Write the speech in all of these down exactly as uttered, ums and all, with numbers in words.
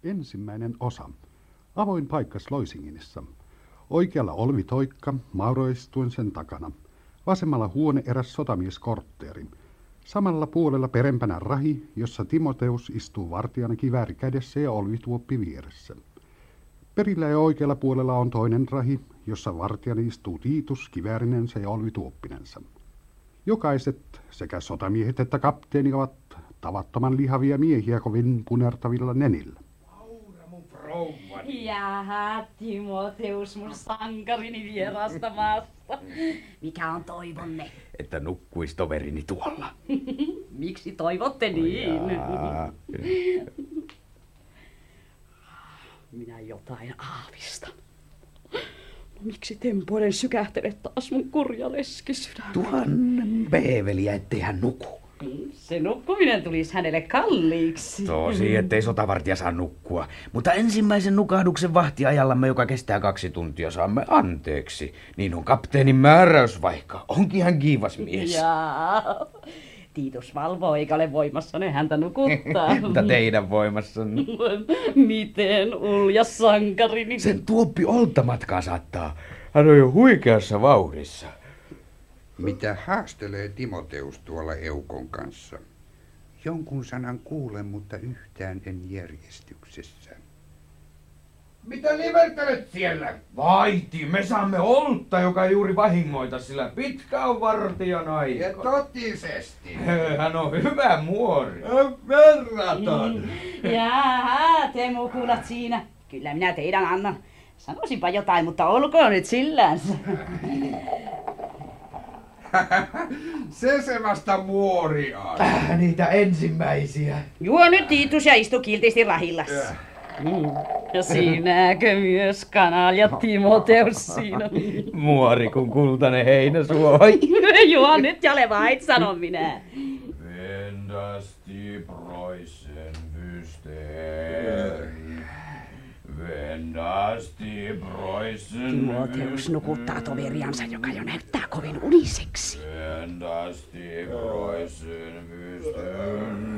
Ensimmäinen osa. Avoin paikka Sloisinginissa. Oikealla olvitoikka, Mauro istuen sen takana. Vasemmalla huone eräs sotamieskortteeri. Samalla puolella perempänä rahi, jossa Timoteus istuu vartijana kivääri kädessä ja olvituoppi vieressä. Perillä ja oikealla puolella on toinen rahi, jossa vartijana istuu Tiitus kiväärinensä ja olvituoppinensa. Jokaiset, sekä sotamiehet että kapteeni, ovat tavattoman lihavia miehiä kovin punertavilla nenillä. Laura, mun rouvani. Jaha, Timoteus, mun sankarini vierasta maasta. Mikä on toivonne? Että nukkuis toverini tuolla. Miksi toivotte niin? Minä jotain aavistan. No, miksi tempoinen sykähtelet taas mun kurja leskisydämen? Tuhannen beeveliä, ettei hän nuku. Se nukkuminen tulisi hänelle kalliiksi. Tosi, ettei sotavartija saa nukkua. Mutta ensimmäisen nukahduksen vahtiajallamme, joka kestää kaksi tuntia, saamme anteeksi. Niin on kapteenin määräys, vaikka onkin hän kiivas mies. Jaa. Tiitus valvoo, eikä ole voimassanne häntä nukuttaa. Mutta teidän voimassanne. Miten ulja sankarini? Sen tuoppi oltamatkaa saattaa. Hän on jo huikeassa vauhdissa. Mitä haastelee Timoteus tuolla eukon kanssa? Jonkun sanan kuulen, mutta yhtään en järjestyksessä. Mitä livertelet siellä? Vaiti, me saamme oltta, joka juuri vahingoita, sillä pitkä on vartijan aika. Ja totisesti. Hän on hyvä muori. Verraton. Jaha, te mukulat siinä. Kyllä minä teidän annan. Sanoisinpa jotain, mutta olkoon nyt sillänsä. Se se vasta muori on. Äh, niitä ensimmäisiä. Juo nyt Tiitus ja istu kiltisti rahillas. Mm. Ja siinäkö myös kanalja Timoteus siinä? Muori kun kultainen heinäsuoi. Juo nyt ja levait, sanon minä. Vendasti proisen mysteeri. Vendasti proisen Timoteus nukuttaa toveriansa, joka jo näyttää kovin uniseksi. Vendasti proisen mysteeri.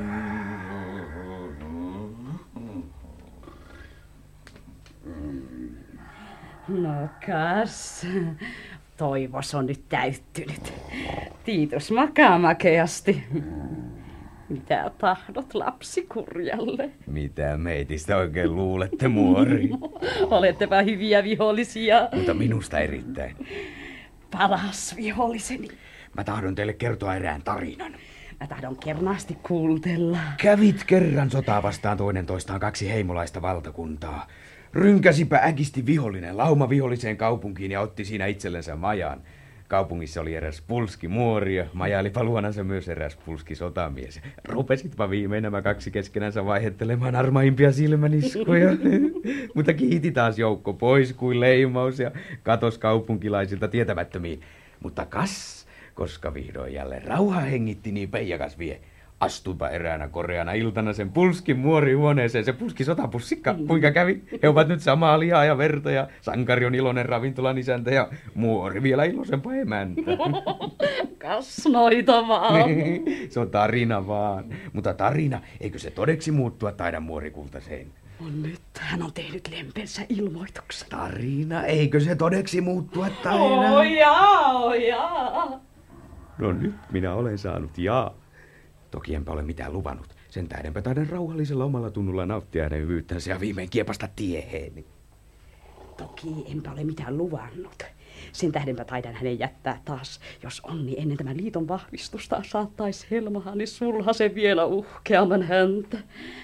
No kas, toivos on nyt täyttynyt. Tiitus makaa makeasti. Mitä tahdot lapsikurjalle? Mitä meitistä oikein luulette, muori? Olettepa hyviä vihollisia. Mutta minusta erittäin. Paras viholliseni. Mä tahdon teille kertoa erään tarinan. Mä tahdon kernaasti kuultella. Kävit kerran sotaa vastaan toinen toistaan kaksi heimolaista valtakuntaa. Rynkäsipä äkisti vihollinen lauma viholliseen kaupunkiin ja otti siinä itsellensä majan. Kaupungissa oli eräs pulski muori ja majailipa luonansa myös eräs pulski sotamies. Rupesitpa viimein nämä kaksi keskenänsä vaihettelemaan armaimpia silmäniskuja. Mutta kiiti taas joukko pois kuin leimaus ja katos kaupunkilaisilta tietämättömiin. Mutta kas, koska vihdoin jälleen rauha hengitti, niin peijakas vie. Astuipa eräänä koreana iltana sen pulskin muori huoneeseen, se pulski sotapussikka. Kuinka kävi? He ovat nyt samaa lihaa ja verta ja sankari on iloinen ravintolan isäntä ja muori vielä iloisempaa emäntä. Kas noita vaan. Se on tarina vaan. Mutta tarina, eikö se todeksi muuttua taida muorikultaseen? On nyt, hän on tehnyt lempensä ilmoituksen. Tarina, eikö se todeksi muuttua taida? Oh jaa, oh jaa. No nyt minä olen saanut jaa. Toki enpä ole mitään luvannut. Sen tähdenpä taidan rauhallisella omalla tunnulla nauttia hänen hyvyyttänsä ja viimein kiepasta tieheeni. Toki enpä ole mitään luvannut. Sen tähdenpä taidan hänen jättää taas, jos onni ennen tämän liiton vahvistusta saattaisi helmahani sulhasen vielä uhkeamman häntä.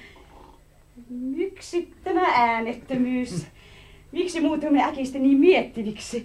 Miksi tämä äänettömyys? Miksi muutumme äkisti niin miettiviksi?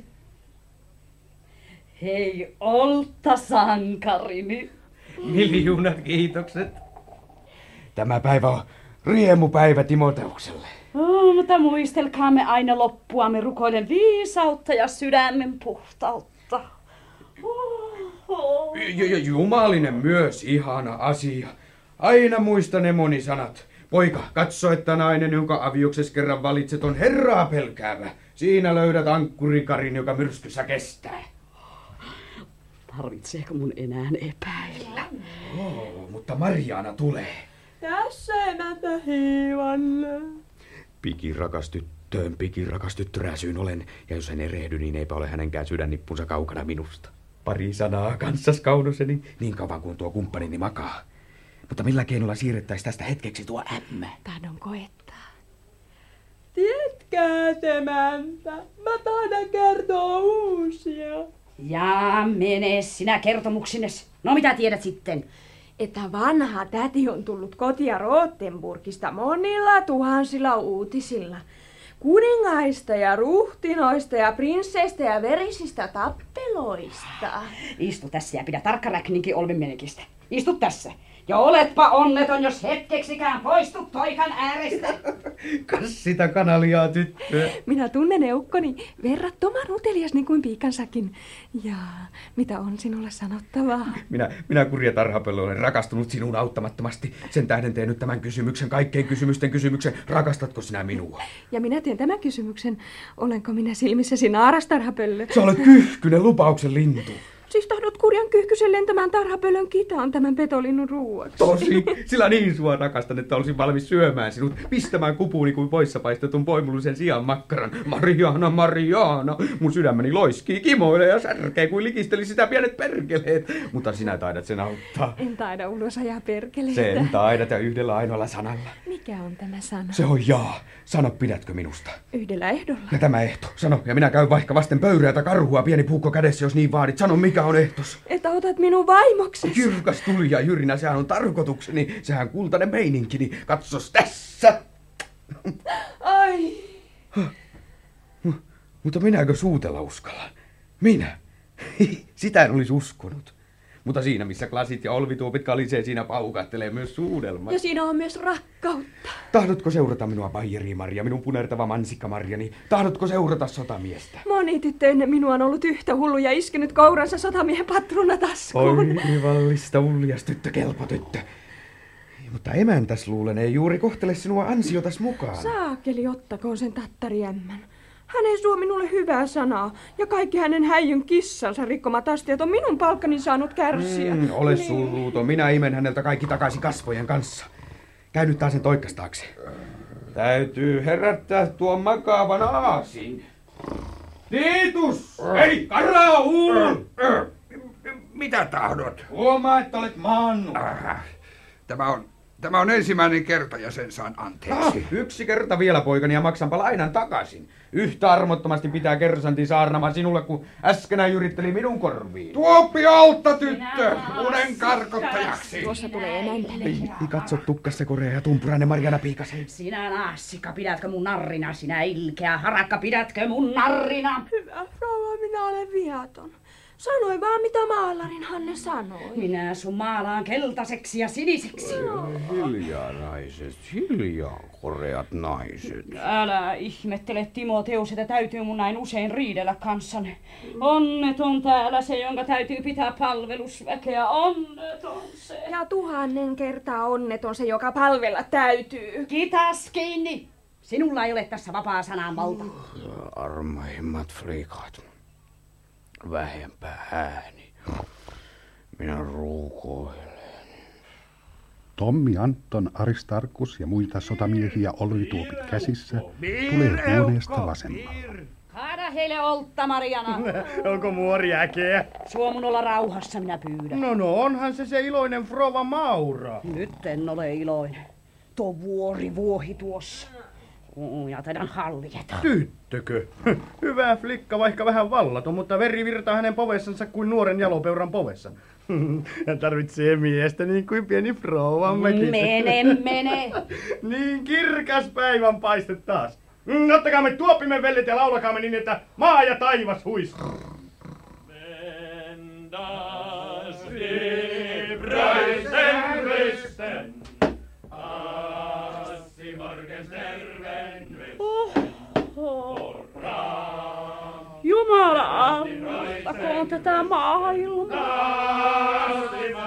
Hei, oltta sankarini. Miljoonat kiitokset. Tämä päivä on riemupäivä Timoteukselle. Oh, mutta muistelkaamme aina loppuamme rukoilen viisautta ja sydämen puhtautta. Oh, oh. J- jumalinen myös ihana asia. Aina muista ne monisanat. Poika, katso, että nainen, jonka aviokses kerran valitset, on Herraa pelkäävä. Siinä löydät ankkurikarin, joka myrskyssä kestää. Tarvitseeko mun enää epäillä? Oh, mutta Mariana tulee. Tässä emäntä hiivalle. Pikirakas tyttöön, pikirakas tyttöräsyyn olen, ja jos en erehdy, niin eipä ole hänenkään sydännippunsa kaukana minusta. Pari sanaa kanssas kaunoseni, niin kauan kuin tuo kumppanini makaa. Mutta millä keinolla siirrettäisiin tästä hetkeksi tuo ämmä? Tahdon koettaa. Tietkää emäntä, mä taidan kertoa uusia. Ja mene sinä kertomuksines. No mitä tiedät sitten? Että vanha täti on tullut kotia Rothenburgista monilla tuhansilla uutisilla. Kuningaista ja ruhtinoista ja prinsseistä ja verisistä tappeloista. Istu tässä ja pidä tarkka räkninkin Olvinmenekistä. Istu tässä. Ja oletpa onneton, jos hetkeksikään poistut toikan äärestä. Kas sitä kanaliaa, tyttö. Minä tunnen eukkoni verrattoman utelias niin kuin piikansakin. Ja mitä on sinulle sanottavaa? Minä, minä kurja tarhapello olen rakastunut sinuun auttamattomasti. Sen tähden teen nyt tämän kysymyksen, kaikkein kysymysten kysymyksen. Rakastatko sinä minua? Ja minä teen tämän kysymyksen. Olenko minä silmissäsi naarastarhapöllö? Sä olet kyyhkynen lupauksen lintu. Siis tahdot kurjan kyyhkysen lentämään tarhapöllön kitaan tämän petolinnun ruuaksi. Tosi, sillä niin sua rakastan, että olisin valmis syömään sinut, pistämään kupuuni kuin poissa paistetun poimuluisen sian makkaran. Mariana, Mariana, mun sydämeni loiskii, kimoilee ja särkee kuin likisteli sitä pienet perkeleet. Mutta sinä taidat sen auttaa. En taida ulos ajaa perkeleitä. Sen taidat ja yhdellä ainoalla sanalla. Mikä on tämä sana? Se on jaa. Sano, pidätkö minusta? Yhdellä ehdolla. Ja tämä ehto. Sano, ja minä käyn vaikka vasten pöyräitä karhua, pieni puukko kädessä, jos niin vaadit. Sano, mikä on ehtos? Että otat minun vaimoksesi. Kirkas tuli ja jyrinä, sehän on tarkoitukseni. Sehän kultainen meininkini. Katsos tässä. Ai. Mutta minäkö suutella uskallan? Minä? Sitä en olisi uskonut. Mutta siinä, missä klasit ja olvituopit kalisee, siinä paukahtelee myös suudelma. Ja siinä on myös rakkautta. Tahdotko seurata minua, Baijeri Maria, minun punertava mansikka Marjani? Tahdotko seurata sotamiestä? Moni tyttö ennen minua on ollut yhtä hullu ja iskenyt kouransa sotamiehen patruunataskuun. Oi, vallista uljas tyttö, kelpo tyttö. Mutta emäntäs luulen ei juuri kohtele sinua ansiotas mukaan. Saakeli, ottakoon sen tattariämmän. Hän ei suo minulle hyvää sanaa, ja kaikki hänen häijyn kissansa rikkomat astiat on minun palkkani saanut kärsiä. Mm, ole niin. surruuton, minä imen häneltä kaikki takaisin kasvojen kanssa. Käy nyt taas sen toikkas taakse. Täytyy herättää tuon makaavan aasin. Tiitus! Hei, Karaul! Mitä tahdot? Huomaa, että olet maannut. Äh, tämä on... Tämä on ensimmäinen kerta ja sen saan anteeksi. Ah, yksi kerta vielä, poikani, ja maksanpa lainan takaisin. Yhtä armottomasti pitää kersanti saarnama sinulle, kun äskenä jyritteli minun korviin. Tuoppi alta, tyttö! Unen karkottajaksi! Tuossa tulee emäntäni. Ei, katso tukkassa korea ja tumpurainen Marjana Piikaseen. Sinä naassikka, pidätkö mun narrina? Sinä ilkeä harakka, pidätkö mun narrina? Hyvä rouva, minä olen viaton. Sanoi vaan, mitä maalarin Hanne sanoi. Minä sun maalaan keltaiseksi ja siniseksi. Hiljaa, naiset, hiljaa, koreat naiset. Älä ihmettele, Timoteus, että täytyy mun näin usein riidellä kanssanne. Onneton täällä se, jonka täytyy pitää palvelusväkeä. Onneton se. Ja tuhannen kertaa onneton se, joka palvella täytyy. Kitas kiinni. Sinulla ei ole tässä vapaa sananvalta. Armaimmat flikat. Vähempää ääni. Minä ruukoilen. Tommi Anton Aristarkus ja muita sotamiehiä olvituopit käsissä tulee huoneesta vasemmalla. Kaada heille oltta, Mariana. Onko muori äkeä? Suo mun olla rauhassa, minä pyydän. No no, onhan se se iloinen Frova Maura. Nyt en ole iloinen. Tuo vuori vuohi tuossa. Ja teidän halliet. Tyttökö? Hyvä flikka, vaikka vähän vallaton, mutta veri virtaa hänen povessansa kuin nuoren jalopeuran povessa. Hän tarvitsee miestä niin kuin pieni Frovammekin. Mene, mene. Niin kirkas päivän paiste taas. Ottakaamme tuoppimme vellet ja laulakaamme niin, että maa ja taivas huiskuu. Vendas die Preisen Westen. Jumala, auttakoon tätä maailmaa.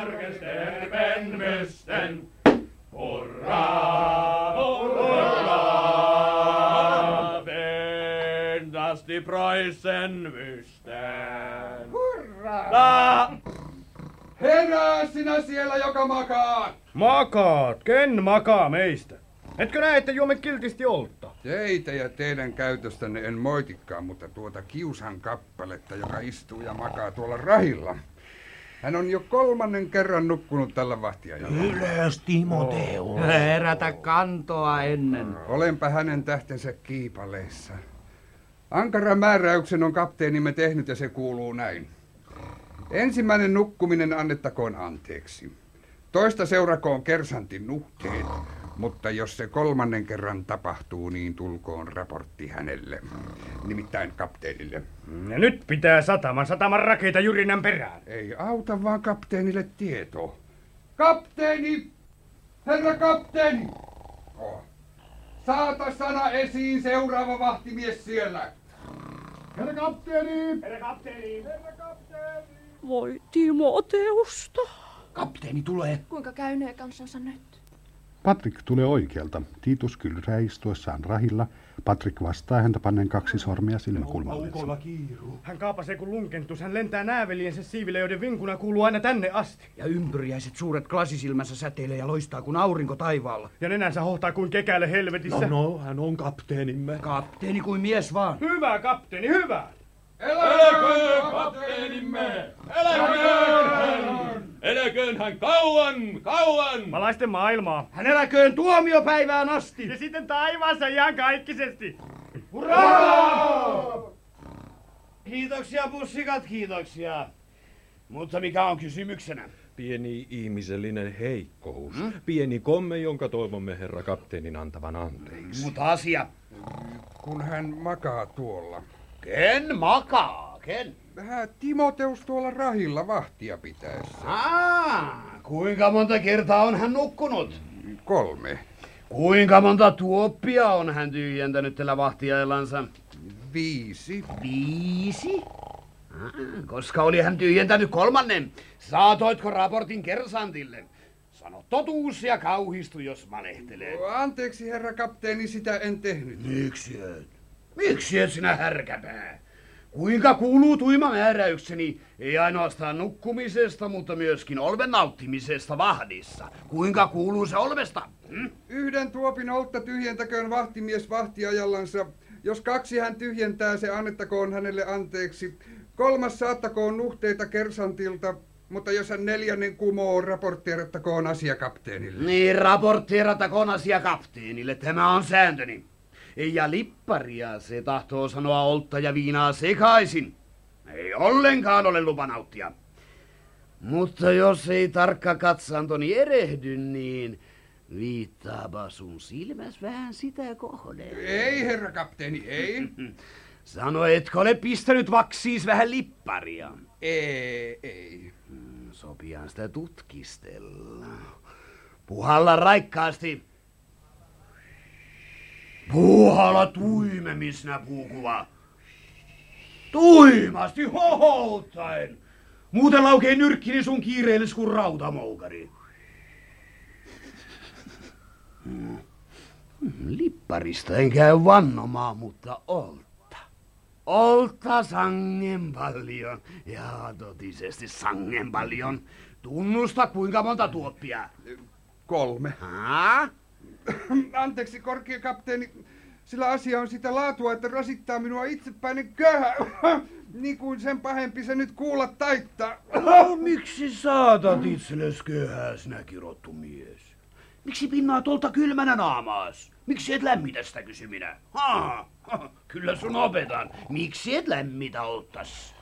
Vendas die Preisen Wüsten. Hurraa! Herää sinä siellä, joka makaat! Makaat? Ken makaa meistä? Etkö näe, että juomme kiltisti oltta? Teitä ja teidän käytöstänne en moitikaan, mutta tuota kiusan kappaletta, joka istuu ja makaa tuolla rahilla. Hän on jo kolmannen kerran nukkunut tällä vahtiajalla. Ylös, Timoteus. Herätä kantoa ennen. Olenpa hänen tähtensä kiipaleissa. Ankaran määräyksen on kapteenimme tehnyt ja se kuuluu näin. Ensimmäinen nukkuminen annettakoon anteeksi. Toista seurakoon kersantin nuhteet, mutta jos se kolmannen kerran tapahtuu, niin tulkoon raportti hänelle, nimittäin kapteenille. Ja nyt pitää sataman, sataman rakeita jyrinän perään. Ei auta vaan kapteenille tieto. Kapteeni! Herra kapteeni! Oh. Saata sana esiin seuraava vahtimies siellä. Herra kapteeni! Herra kapteeni! Herra kapteeni! Voi Timoteusta. Kapteeni tulee. Kuinka käynee kanssansa nyt? Patrik tulee oikealta. Titus kylrää istuessaan rahilla. Patrik vastaa häntä pannen kaksi sormia silmäkulmallensa. Hän kaapasee kun lunkentus. Hän lentää nääveliensä siiville, joiden vinkuna kuuluu aina tänne asti. Ja ympyriäiset suuret glasisilmänsä säteilee ja loistaa kuin aurinko taivaalla. Ja nenänsä hohtaa kuin kekäle helvetissä. No, no, hän on kapteenimme. Kapteeni kuin mies vaan. Hyvä, kapteeni, hyvä! Eläköön kapteenimme! Eläköön! Eläköön hän kauan, kauan! Malaisten maailmaa. Hän eläköön tuomiopäivään asti. Ja sitten taivaassa ihan kaikkisesti. Hurraa! Kiitoksia, bussikat, kiitoksia. Mutta mikä on kysymyksenä? Pieni ihmisellinen heikkous. Hmm? Pieni komme, jonka toivomme herra kapteenin antavan anteeksi. Mutta asia. Kun hän makaa tuolla. Ken makaa? Ken? Vähän Timoteus tuolla rahilla vahtia pitäessä. Aa, kuinka monta kertaa on hän nukkunut? Kolme. Kuinka monta tuoppia on hän tyhjentänyt tällä vahtiaillansa? Viisi. Viisi? Ah, koska oli hän tyhjentänyt kolmannen, saatoitko raportin kersantille? Sano totuus ja kauhistu, jos valehtelee. Anteeksi, herra kapteeni, sitä en tehnyt. Miksi et? Miksi et sinä härkäpää? Kuinka kuuluu tuima määräykseni, ei ainoastaan nukkumisesta, mutta myöskin olven nauttimisesta vahdissa? Kuinka kuuluu se olvesta? Hm? Yhden tuopin oltta tyhjentäköön vahtimies vahtiajallansa. Jos kaksi hän tyhjentää, se annettakoon hänelle anteeksi. Kolmas saattakoon nuhteita kersantilta, mutta jos hän neljännen kumoo, raportteerattakoon asiakapteenille. Niin, raportteerattakoon asiakapteenille. Tämä on sääntöni. Ja lipparia se tahtoo sanoa oltta ja viinaa sekaisin. Ei ollenkaan ole lupa nauttia. Mutta jos ei tarkka katsantoni erehdy, niin viittaapa sun silmäs vähän sitä kohden. Ei, herra kapteeni, ei. Sano, etkö ole pistänyt vaksiis vähän lipparia? Ei, ei. Sopiaan sitä tutkistella. Puhalla raikkaasti. Puhalla tuimemmin sinä puukuva. Tuimasti hoholtain. Muuten laukee nyrkkini sun kiireellis kuin rautamoukari. Lipparista en käy vannomaan, mutta olta. Olta sangen paljon. Ja totisesti sangen paljon. Tunnusta kuinka monta tuoppia? Kolme. Haa? Anteeksi, korkea kapteeni, sillä asia on sitä laatua, että rasittaa minua itsepäinen köhä. Niin kuin sen pahempi se nyt kuulla taittaa. No, miksi saatat itsellesi köhää, sinä kirottu mies? Miksi pinnaat olta kylmänä naamaas? Miksi et lämmitä sitä, kysy minä? Ha, ha, kyllä sun opetan. Miksi et lämmitä oltas?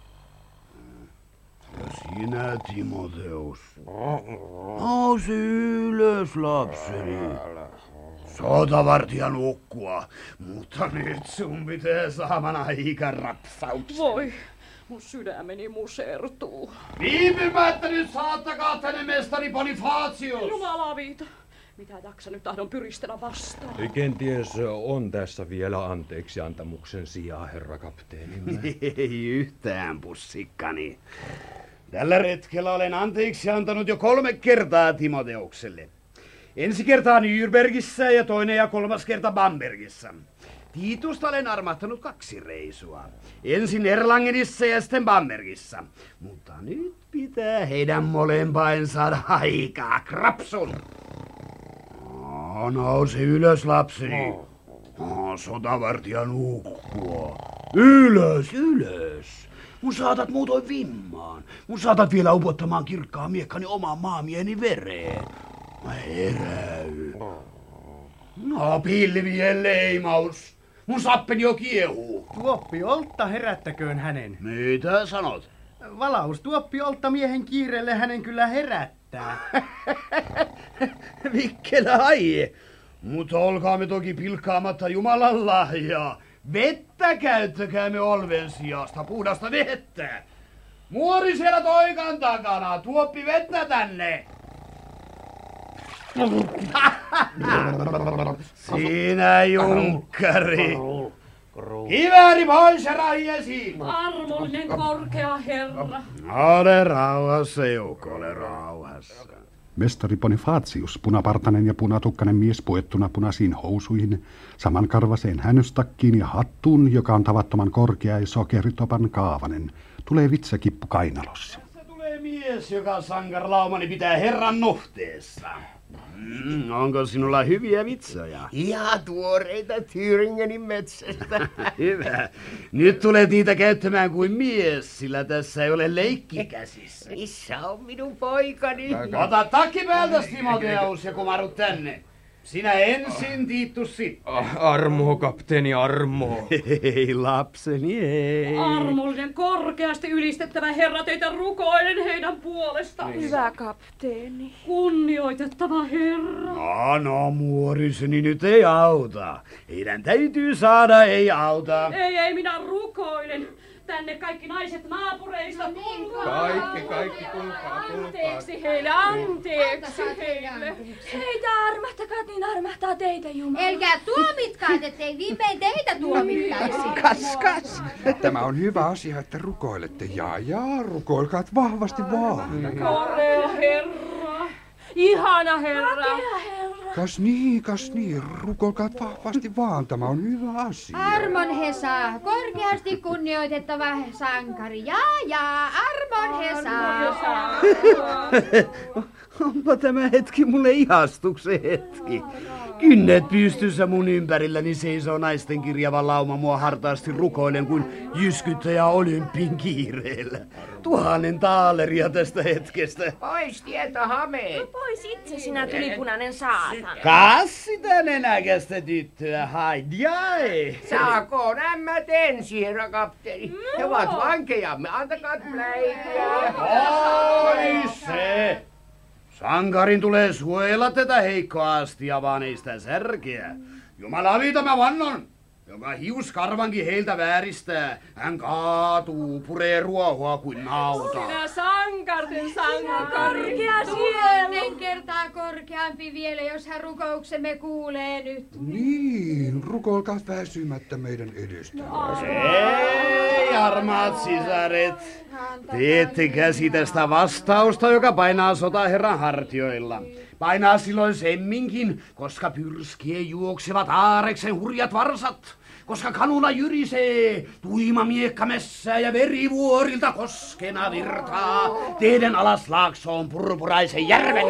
Ja sinä, Timoteus. Nousi ylös, lapseni. Sotavartija nukkua, mutta nyt sun pitää saaman aika rapsauksen. Voi, mun sydämeni musertuu. Viipymättä nyt saattakaa tänne mestari Bonifatius. Jumalaviita, mitä jaksa nyt tahdon pyristellä vastaan? Kenties on tässä vielä anteeksi antamuksen sijaa, herra kapteenimme. Ei yhtään, pussikkani. Tällä retkellä olen anteeksi antanut jo kolme kertaa Timoteukselle. Ensi kertaa Nürnbergissä ja toinen ja kolmas kerta Bambergissä. Tiitusta olen armahtanut kaksi reisua. Ensin Erlangenissa ja sitten Bambergissa. Mutta nyt pitää heidän molempain saada aikaa krapsun. No, nousi ylös, lapseni. No, sotavartija nukkua. Ylös, ylös. Mun saatat muutoin vimmaan. Mun saatat vielä upottamaan kirkkaan miekkani omaan maamieni vereen. Heräy. No, pilvien leimaus. Mun sappeni jo kiehuu. Tuoppi Oltta, herättäköön hänen. Mitä sanot? Valaus, Tuoppi Oltta miehen kiireelle hänen kyllä herättää. Vikkelä aie. Mutta olkaamme toki pilkkaamatta Jumalan lahjaa. Vettä käyttäkäämme olven sijasta, puhdasta vettä. Muori siellä toikan takana, Tuoppi vettä tänne. Siinä junkkari. Kivääri pois ja rahi esiin. Armollinen korkea herra. Ole rauhassa, Jouko, ole rauhassa. Mestari Bonifatius, punapartainen ja punatukkainen mies puettuna punaisiin housuihin, samankarvaseen hänystakkiin ja hattuun, joka on tavattoman korkea ja sokeritopan kaavanen, tulee vitsäkippu kainalossa. Tässä tulee mies, joka sankarlaumani pitää herran nuhteessa. Mm, onko sinulla hyviä vitsoja? Ihan tuoreita Thüringenin metsästä. Hyvä. Nyt tulet niitä käyttämään kuin mies, sillä tässä ei ole leikki käsissä. Missä on minun poikani? Ota takki päältä, Timoteus, ja kumarut tänne. Sinä ensin, Tiittus sitten. Armo, kapteeni, armo. Ei, lapseni, ei. Armollinen korkeasti ylistettävä herra, teitä rukoilen heidän puolestaan. Hyvä kapteeni. Kunnioitettava herra. No, no, muoriseni nyt ei auta. Heidän täytyy saada, ei auta. Ei, ei, minä rukoilen. Tänne kaikki naiset naapureista, tulkaa. Kaikki, kaikki, tulkaa, tulkaa. Anteeksi heille, anteeksi heille. Heitä armahtakaa, niin armahtaa teitä Jumala. Elkää tuomitkaan, ettei viimein teitä tuomittaisi. Kas, kas. Tämä on hyvä asia, että rukoilette. Jaa, jaa, rukoilkaat vahvasti vaan. Korea herra. Ihana herra. Kas niin, kas niin, rukoilkaat vahvasti vaan, tämä on hyvä asia. Armon Hesa, korkeasti kunnioitettava sankari. Jaa, jaa, Armon Hesa. Onpa tämä hetki mulle ihastuksen hetki. Kynnet pystyssä mun ympärilläni seisoo naisten kirjava lauma mua hartaasti rukoilen kuin jyskyttäjä Olympin kiireellä. Tuhannen taaleria tästä hetkestä. Pois tieto hame. No pois itse sinä tulipunainen saatana. Kas sitä nenäkästä tyttöä, haidjai. Saakoon ämmät ensin, herra kapteeni. He ovat vankejamme, antakaa pläikkiä. Pois se! Sankarin tulee suojella tätä heikkoa astia, vaan ei sitä särkeä. Jumala avita mä vannon, joka hiuskarvankin heiltä vääristää. Hän kaatuu, puree ruohoa kuin nauta. Sinä sankarten sankari. Korkea tuhannen kertaa korkeampi vielä, jos hän rukouksemme kuulee nyt. Niin, rukoilkaat väsymättä meidän edestä. Ei, armaat sisaret. Te ette käsitä sitä vastausta, joka painaa sotaherran hartioilla. Painaa silloin semminkin, koska pyrskien juoksevat Aareksen hurjat varsat. Koska kanuna jyrisee, tuima miekka mässää ja verivuorilta koskena virtaa. Teidän alas laaksoon purpuraisen järven.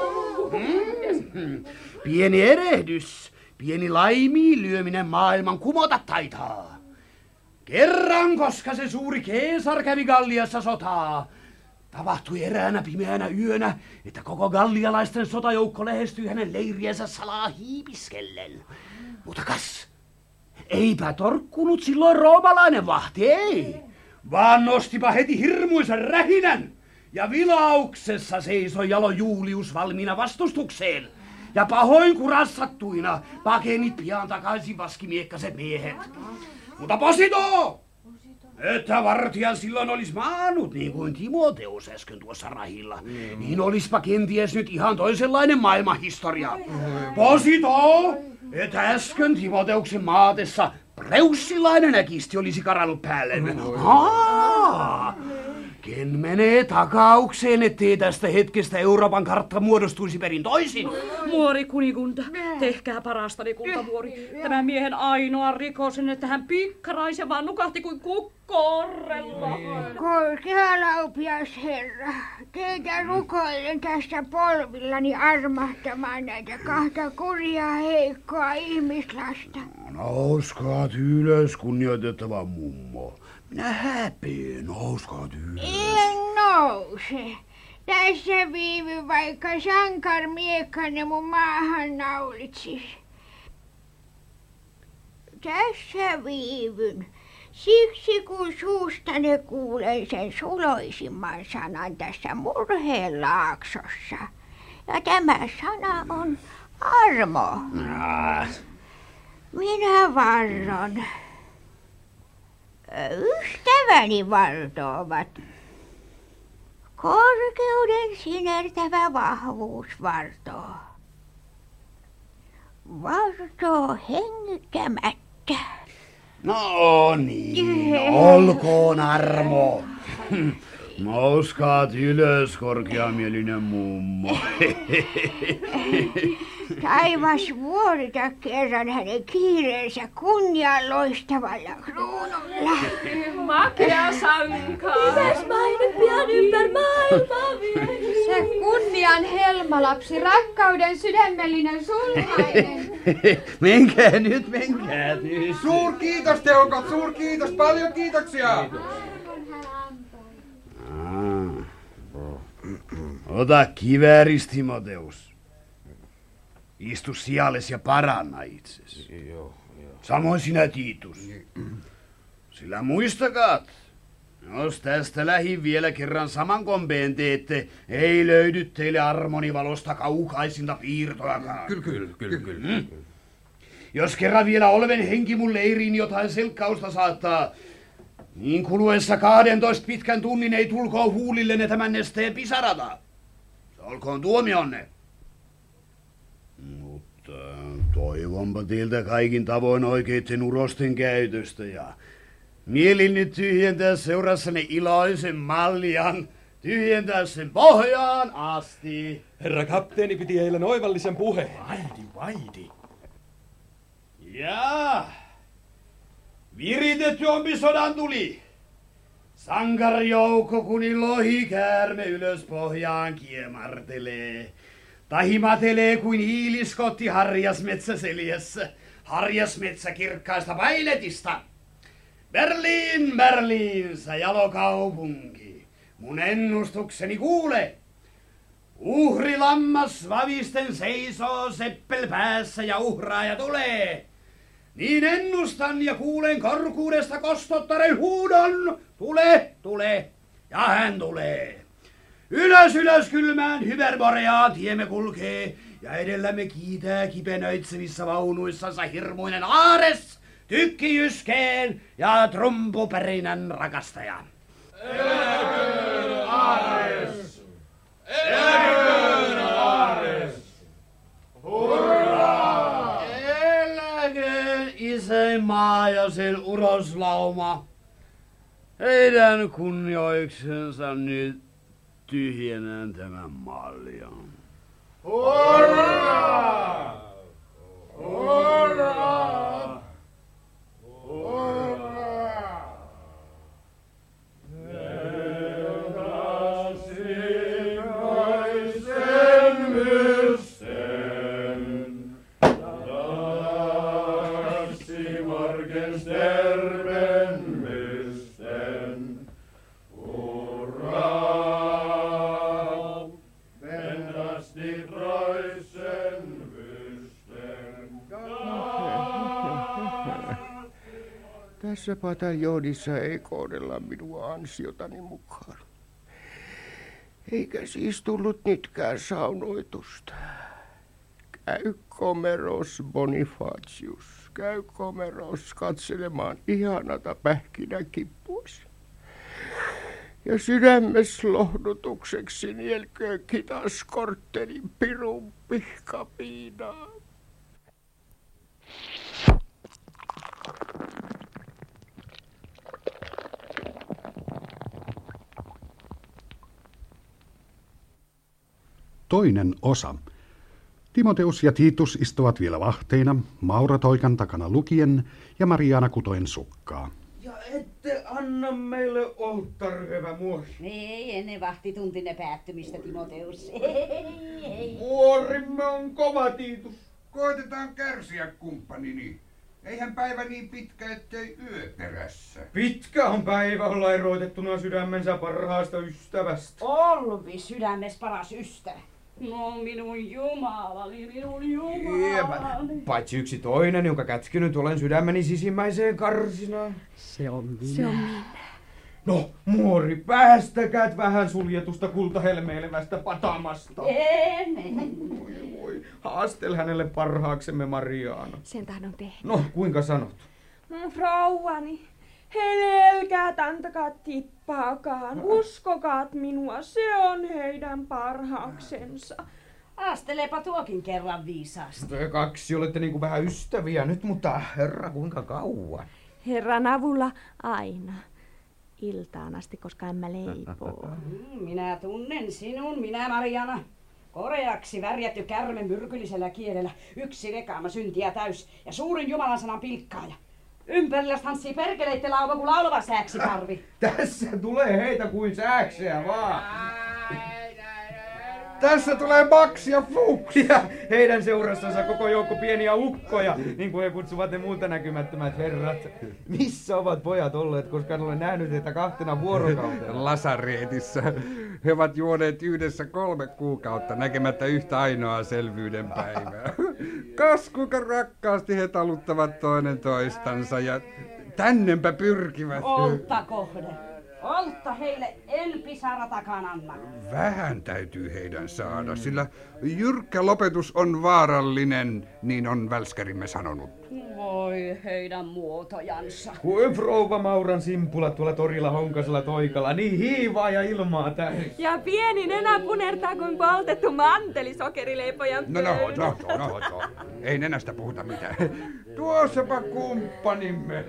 Mm. Pieni erehdys, pieni laimilyöminen maailman kumota taitaa. Kerran, koska se suuri Keesar kävi Galliassa sotaa, tapahtui eräänä pimeänä yönä, että koko gallialaisten sotajoukko lähestyi hänen leiriensä salaa hiipiskellen. Mutta kas, eipä torkkunut silloin roomalainen vahti, ei, vaan nostipa heti hirmuisen rähinän. Ja vilauksessa seisoi jalo Julius valmiina vastustukseen. Ja pahoin kurassattuina pakeni pian takaisin vaskimiekkaset miehet. Mutta Posito! Että vartija silloin olisi maannut, niin kuin Timoteus äsken tuossa rahilla. Mm. Niin olispa kenties nyt ihan toisenlainen maailmanhistoria. Mm. Posito! Että äsken Timoteuksen maatessa preussilainen äkisti olisi karannut päälle. Mm. Haa! Ken menee takaukseen, ettei tästä hetkestä Euroopan kartta muodostuisi perin toisin? Muori kunikunta, tehkää parastani kultamuori. Tämän miehen ainoa rikosen, että hän pikkaraisen vaan nukahti kuin kukka korrella. Korkea laupias herra, teitä rukoilen tässä polvillani armahtamaan näitä kahta kurjaa heikkoa ihmislasta. Nouskaat ylös, kunnioitettava mummo. Minä häpeän, nouskaat ylös. En nouse. Tässä viivy, vaikka sankarmiekkanne mun maahan naulitsis. Tässä viivyn. Siksi kun suustanne kuulen sen suloisimman sanan tässä murheenlaaksossa. Ja tämä sana on armo. Ah. Minä varron. Ystäväni vartovat. Korkeuden sinertävä vahvuus vartoo. Vartoo hengittämättä. No niin, olkoon armo. Nouskaat ylös, korkeamielinen mummo. Taivas vuorita kerran hänen kiireensä kunnian loistavalla kruunulla. Makea sanka. Hyväs maine pian ympär maailmaa vie. Se kunnian helmalapsi, rakkauden sydämellinen sulhainen. Menkää nyt, menkää nyt. Suur kiitos, tehokot, suur kiitos, paljon kiitoksia. Ota kivääris, Timoteus. Istu sijallesi ja paranna itsesi. Samoin sinä, Tiitus. Sillä muistakaat, jos tästä lähin vielä kerran saman kompeen teette, ei löydy teille armonivalosta kaukaisinta piirtoakaan. Kyllä, kyllä, kyllä, kyllä. Hmm? Jos kerran vielä olven henki mun leiriin jotain selkkausta saattaa, niin kuluessa kahdentoista pitkän tunnin ei tulkoon huulillenne tämän nesteen pisarata. Se olkoon tuomionne. Mutta toivonpa teiltä kaikin tavoin oikeitten urosten käytöstä ja mielin nyt tyhjentää seurassanne iloisen mallian, tyhjentää sen pohjaan asti. Herra kapteeni piti eilen oivallisen puheen. Vaidi, vaidi. Jaa. Viritetty ompisodan tuli. Sankarjoukko kuni lohikäärme ylös pohjaan kiemartelee. Tahimatelee kuin hiiliskotti harjasmetsäseljässä. Harjasmetsä kirkkaista pailetista. Berliin, Berliin, sä jalokaupunki. Mun ennustukseni kuule. Uhrilammas vavisten seisoo seppel päässä ja uhraaja tulee. Niin ennustan ja kuulen korkuudesta kostottaren huudon. Tule, tule. Ja hän tulee. Ylös, ylös kylmään Hyperboreaan tiemme kulkee. Ja edellämme kiitää kipenöitsevissä vaunuissansa hirmuinen Aares, tykkijyskeen ja trumpupärinän rakastaja. Eläköön Aares! Eläköön Aares! Hurraa! Eläköön isänmaa ja sen uroslauma. Heidän kunnioiksensa nyt tyhjennän tämän maljan. Hurraa! Hurraa! Hurraa! Takaisin mysten, takaisin Morgensterben mysten. Hurraa! Vennast die Preußen mysten. Tässä pataljoonissa ei kohdella minua ansiotani mukaan. Eikä siis tullut nytkään saunoitusta. Käy komeros, Bonifatius. Käy komeros katselemaan ihanata pähkinäkippuasi. Ja sydämes lohdutukseksi nielköön kitas korttelin pirun pihkapiinaa. Toinen osa. Timoteus ja Titus istuvat vielä vahteina, Maura toikan takana lukien ja Mariana kutoen sukkaa. Ja ette te anna meille olttar, hyvä muori? Ei ennen vahtituntinen päättymistä, Timoteus. Ei, ei. Muorimme on kova tiitus. Koitetaan kärsiä, kumppanini. Eihän päivä niin pitkä, ettei yö perässä. Pitkä on päivä olla erotettuna sydämensä parhaasta ystävästä. Olvi sydämes paras ystävä. No minun jumalani, minun jumalani. Paitsi yksi toinen, jonka kätkenyt olen sydämeni sisimmäiseen karsinaan. Se on minä. Se on minä. No, muori, päästäkät vähän suljetusta kultahelmeilevästä patamasta. En, en. Voi, voi. Haastel hänelle parhaaksemme, Mariaana. Sen tahdon tehnyt. No, kuinka sanot? Mun rouvani, helelkäät antakaa tippaakaan. Uskokaat minua, se on heidän parhaaksensa. Astelepa tuokin kerran viisaasti. Te kaksi olette niin kuin vähän ystäviä nyt, mutta herra, kuinka kauan? Herran avulla aina. Iltaan asti, koska ämmä leipoo. Minä tunnen sinun, minä Mariana. Koreaksi värjätty kärme myrkyllisellä kielellä, yksi vekaama syntiä täys ja suurin Jumalan sanan pilkkaaja. Ympärillä tanssii perkeleitte lauva, kun laulava sääksi tarvi. Tässä tulee heitä kuin sääksiä vaan. Tässä tulee Max ja Fuchs. Ja heidän seurassansa koko joukko pieniä ukkoja, niin kuin he kutsuvat ne muulta näkymättömät herrat. Missä ovat pojat olleet, koska en ole nähnyt heitä kahtena vuorokautena? Lasareetissa. He ovat juoneet yhdessä kolme kuukautta näkemättä yhtä ainoaa selvyyden päivää. Kas kuinka rakkaasti he taluttavat toinen toistansa ja tännempä pyrkivät. Oltta kohde. Oltta heille en pisaratakaan anna. Vähän täytyy heidän saada, sillä jyrkkä lopetus on vaarallinen, niin on välskärimme sanonut. Voi heidän muotojansa. Kuin rouva Mauran simpula tuolla torilla Honkasella Toikalla, niin hiivaa ja ilmaa täysin. Ja pieni nenä punertaa kuin poltettu manteli sokerileipojan No, no, no, no, no, no. Ei nenästä puhuta mitään. Tuossapa kumppanimme.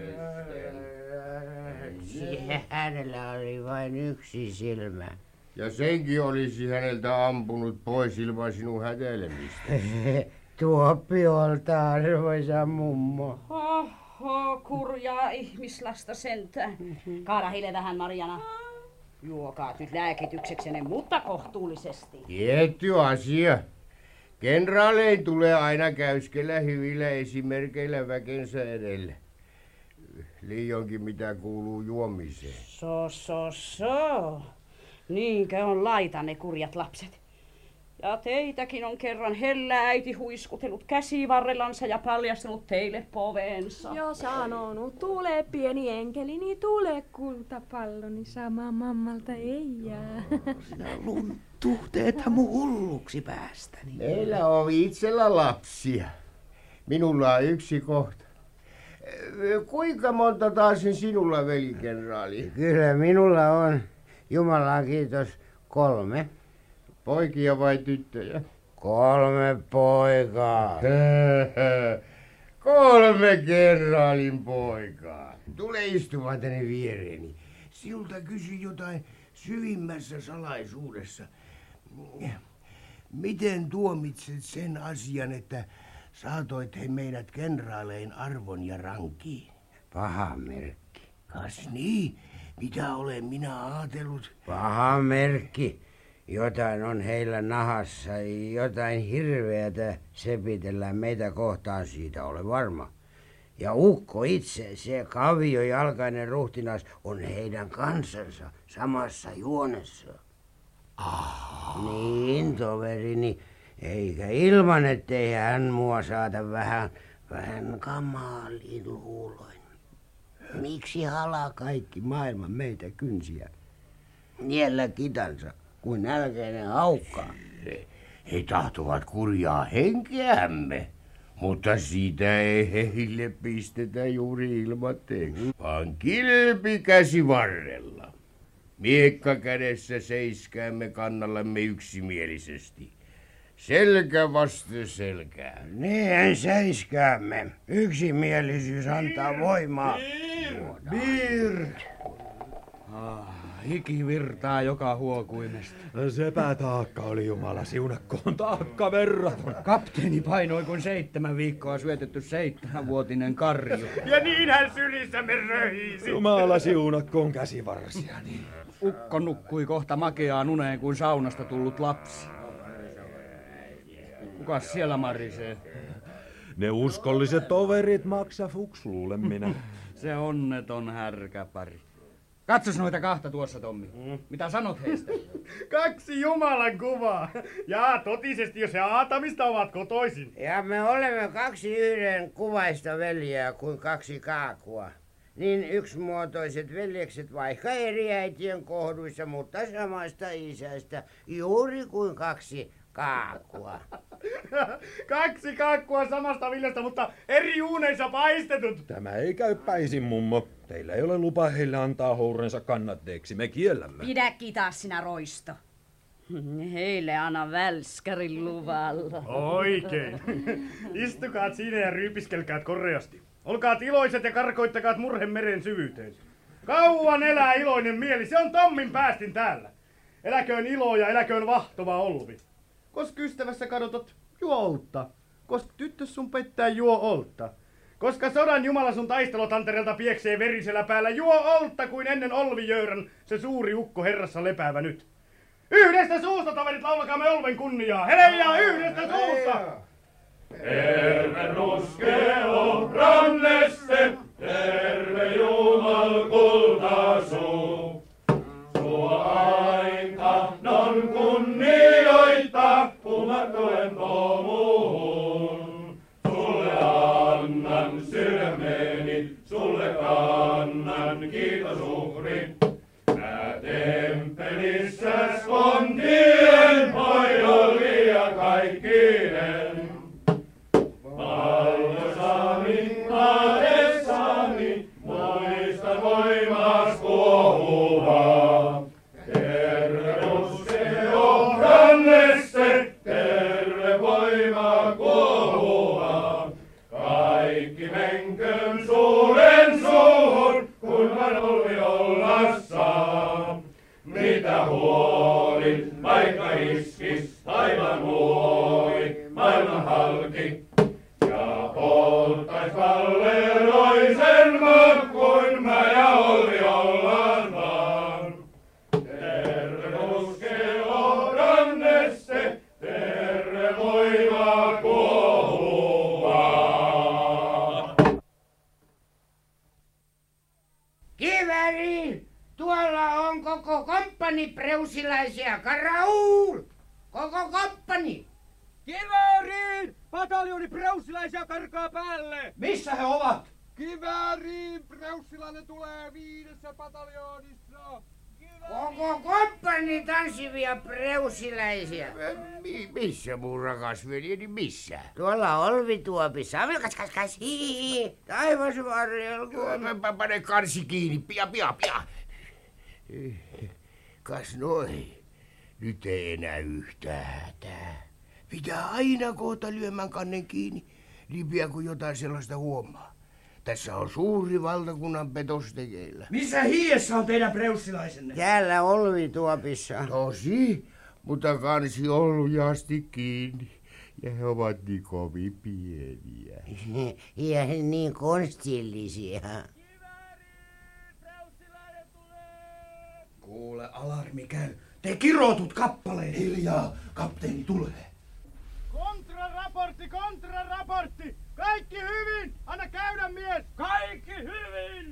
Hänellä oli vain yksi silmä. Ja senkin olisi häneltä ampunut pois ilman sinun häteilemistä. Tuopiolta, arvoisa mummo. Oho, kurjaa ihmislasta sentään. Kaada heille vähän, Mariana. Juokaat nyt lääkitykseksenne, mutta kohtuullisesti. Tietty asia. Kenraalein tulee aina käyskellä hyvillä esimerkeillä väkensä edelle. Liionkin mitä kuuluu juomiseen. So, so, so. Niinkö on laita ne kurjat lapset? Ja teitäkin on kerran hellä äiti huiskutellut käsivarrellansa ja paljastanut teille poveensa. Jo sanonut, tule pieni enkelini, tule kultapalloni, sama mammalta ei jää. Sinä lunttu, teethän mun hulluksi päästäni. Meillä on itsellä lapsia. Minulla on yksi kohta. Kuinka monta taas sinulla, velikenraali? Kyllä minulla on, Jumalan kiitos, kolme. Poikia vai tyttöjä? Kolme poikaa. Kolme kenraalin poikaa. Tule istumaan tänne viereeni. Sinulta kysy jotain syvimmässä salaisuudessa. Miten tuomitset sen asian, että saatoit he meidät kenraalein arvon ja rankiin? Paha merkki. Kas niin, mitä olen minä ajatellut? Paha merkki. Jotain on heillä nahassa, jotain hirveätä sepitellään meitä kohtaan, siitä ole varma. Ja ukko itse, se kaviojalkainen ruhtinas, on heidän kansansa samassa juonessa. Ah. Niin, toverini, eikä ilman, ettei hän mua saata vähän, vähän kamalin luuloin. Miksi halaa kaikki maailman meitä kynsiä? Niellä kitansa, kuin nälkäinen haukkaa. He tahtovat kurjaa henkeämme, mutta siitä ei heille pistetä juuri ilmatteeksi, vaan kilpi käsi varrella. Miekka kädessä seiskäämme kannallamme yksimielisesti. Selkä vasten selkää. Niin seiskäämme. Yksimielisyys antaa voimaa. Bir! Ah, Hiki virtaa joka huokuimesta. Sepä taakka oli Jumala siunakkoon taakka verraton. Kapteeni painoi kuin seitsemän viikkoa syötetty seitsemänvuotinen karju. Ja niin hän sylissämme röhisi. Jumala siunakkoon käsivarsiani. Ukko nukkui kohta makeaan uneen kuin saunasta tullut lapsi. Kukas siellä marisee? Ne uskolliset toverit maksa fuksluulle minä. Se onneton härkäpari. Katsos noita kahta tuossa, Tommi. Mm. Mitä sanot heistä? Kaksi Jumalan kuvaa. Ja totisesti, jos he Aatamista ovat kotoisin. Ja me olemme kaksi yhden kuvaista veljeä kuin kaksi kaakua. Niin yksimuotoiset veljekset, vaikka eri äitien kohduissa, mutta samasta isästä, juuri kuin kaksi kaakua. Kaksi kakkua samasta viljasta, mutta eri uuneissa paistetut. Tämä ei käy päisin, mummo. Teillä ei ole lupa heille antaa hourensa kannatteeksi. Me kiellämme. Pidä taas sinä roisto. Heille anna välskärin luvalla. Oikein. Istukaat siinä ja ryypiskelkäät koreasti. Olkaat iloiset ja karkoittakaat murhen meren syvyyteen. Kauan elää iloinen mieli, se on Tommin päästin täällä. Eläköön ilo ja eläköön vahtova Olvi. Koska ystävässä kadotat, juo oltta. Koska tyttö sun pettää, juo oltta. Koska sodan jumala sun taistelotantereelta pieksee verisellä päällä, juo oltta kuin ennen Olvijöyrän, se suuri ukko herrassa lepäävä nyt. Yhdestä suusta, toverit, laulakaamme Olven kunniaa. Helejaa, yhdestä suusta! Terve ruskeo ranneste, terve Jumal kultasuu. Sua ain tahdon kunnioittaa, pumatuen tomuun. Sulle annan sydämeni, sulle kannan kiitosuhrin. Mä tempelissäs on tien hoidollia kaikkinen. Valvosani, maadessani, muista voimas kuohuvaa. Terve ruskeo ranneste, terve voima kuohuvaa. Kaikki menköön suuren suuhun, kun vain Olvi olla saa. Mitä huolit, vaikka iskis, taivaan muovi, maailman halki. Ja polttais kalleroisen maan, kuin mä ja Olvi ollaan vaan. Terve ruskeo ranneste, terve voima kuohuvaa. Kiväri! Tuolla on koko komppani preusilaisia. Karaul! Koko komppani! Kivääriin! Pataljoni preussilaisia karkaa päälle! Missä he ovat? Kivääriin! Preussilainen tulee viidessä pataljoonissa! Koko komppani tanssivia preussilaisia. Mi- missä mun rakas veljeni, missä? Tuolla Olvituopissa. Kas, kas, kas, hihihi. Taivas varjelkoon. Pane kansi kiinni, pia, pia, pia. Kas noin. Nyt ei enää yhtään hätää. Pitää aina kohta lyömään kannen kiinni, lipiä kun jotain sellaista huomaa. Tässä on suuri valtakunnan petos tekeillä. Missä hiiessä on teidän preussilaisenne? Täällä Olvituopissa. Tosi, mutta kansi on lujasti kiinni. Ja he ovat niin kovin pieniä. Ja niin konstillisia. Kuule, alarmi käy. Te kirotut kappaleen. Hiljaa, kapteeni tulee. Kontraraportti, kontraraportti! Kaikki hyvin! Anna käydä, mies! Kaikki hyvin!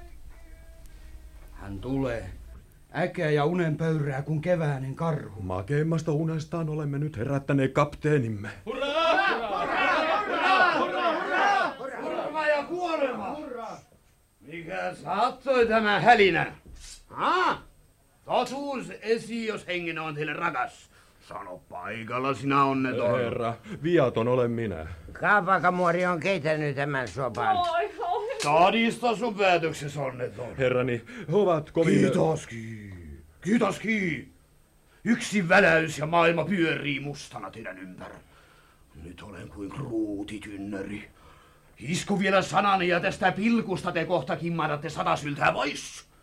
Hän tulee. Äkeä ja unen pöyrää kuin keväänen karhu. Makeimmasta unestaan olemme nyt herättäneet kapteenimme. Hurraa! Hurraa! Hurraa! Hurraa! Surma ja kuolema! Mikä saattoi tämä hälinä? Ha? Totuus esi, jos hengen on teille rakas. Sano paikalla sinä onneton. Herra, viaton olen minä. Kaapakamuori on keitänyt tämän sopan. Todista sun päätöksessä onneton. Herrani, he ovat kovin... Kiitoski, kiitoski. Yksi väläys ja maailma pyörii mustana teidän ympärä. Nyt olen kuin ruutitynnäri. Isku vielä sanani ja tästä pilkusta te kohta kimmadatte satasyltää pois.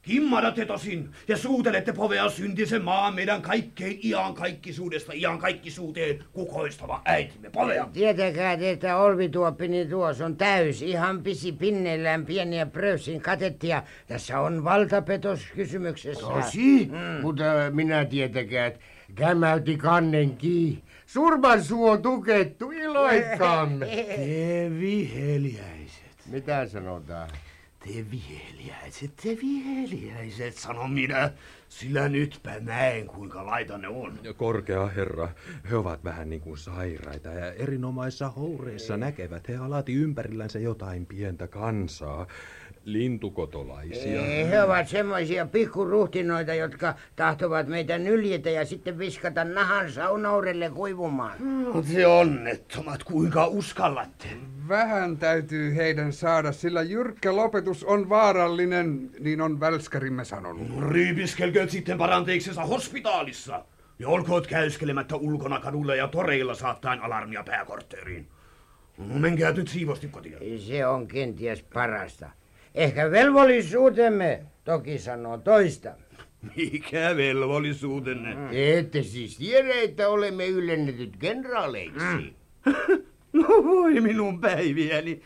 Kimmadatte tosin ja suutelette povea syntisen maan meidän kaikkein iankaikkisuudesta iankaikkisuuteen kukoistava äitimme povea. Tietäkää, että olvituoppini tuossa on täys, ihan pisi pinneillään pieniä pröysin katettia. Tässä on valtapetos kysymyksessä. Tosi? Mm. Mutta minä tietäkää, että kämäytti kannen kii. Surman suu on tukettu, iloitkaamme. Te viheliäiset. Mitä sanotaan? Te viheliäiset, te viheliäiset, sanon minä, sillä nytpä näen kuinka laitanne on. Korkea herra, he ovat vähän niin kuin sairaita ja erinomaisissa houreissa näkevät he alati ympärillänsä jotain pientä kansaa. Lintukotolaisia. Ei, he ovat semmoisia pikkuruhtinoita, jotka tahtovat meitä nyljetä ja sitten viskata nahan saunaurelle kuivumaan. No te onnettomat, kuinka uskallatte? Vähän täytyy heidän saada, sillä jyrkkä lopetus on vaarallinen, niin on välskärimme sanonut. No, ryypiskelkööt sitten paranteiksensa hospitaalissa. Ja olkoot käyskelemättä ulkona kadulla ja toreilla saattaen alarmia pääkortteeriin. No, menkää nyt siivosti kotiin. Se on kenties parasta. Ehkä velvollisuutemme toki sanoo toista. Mikä velvollisuutenne? Mm. Ette siis tiedä, että olemme ylennetyt kenraaleiksi. Mm. No voi minun päiviäni,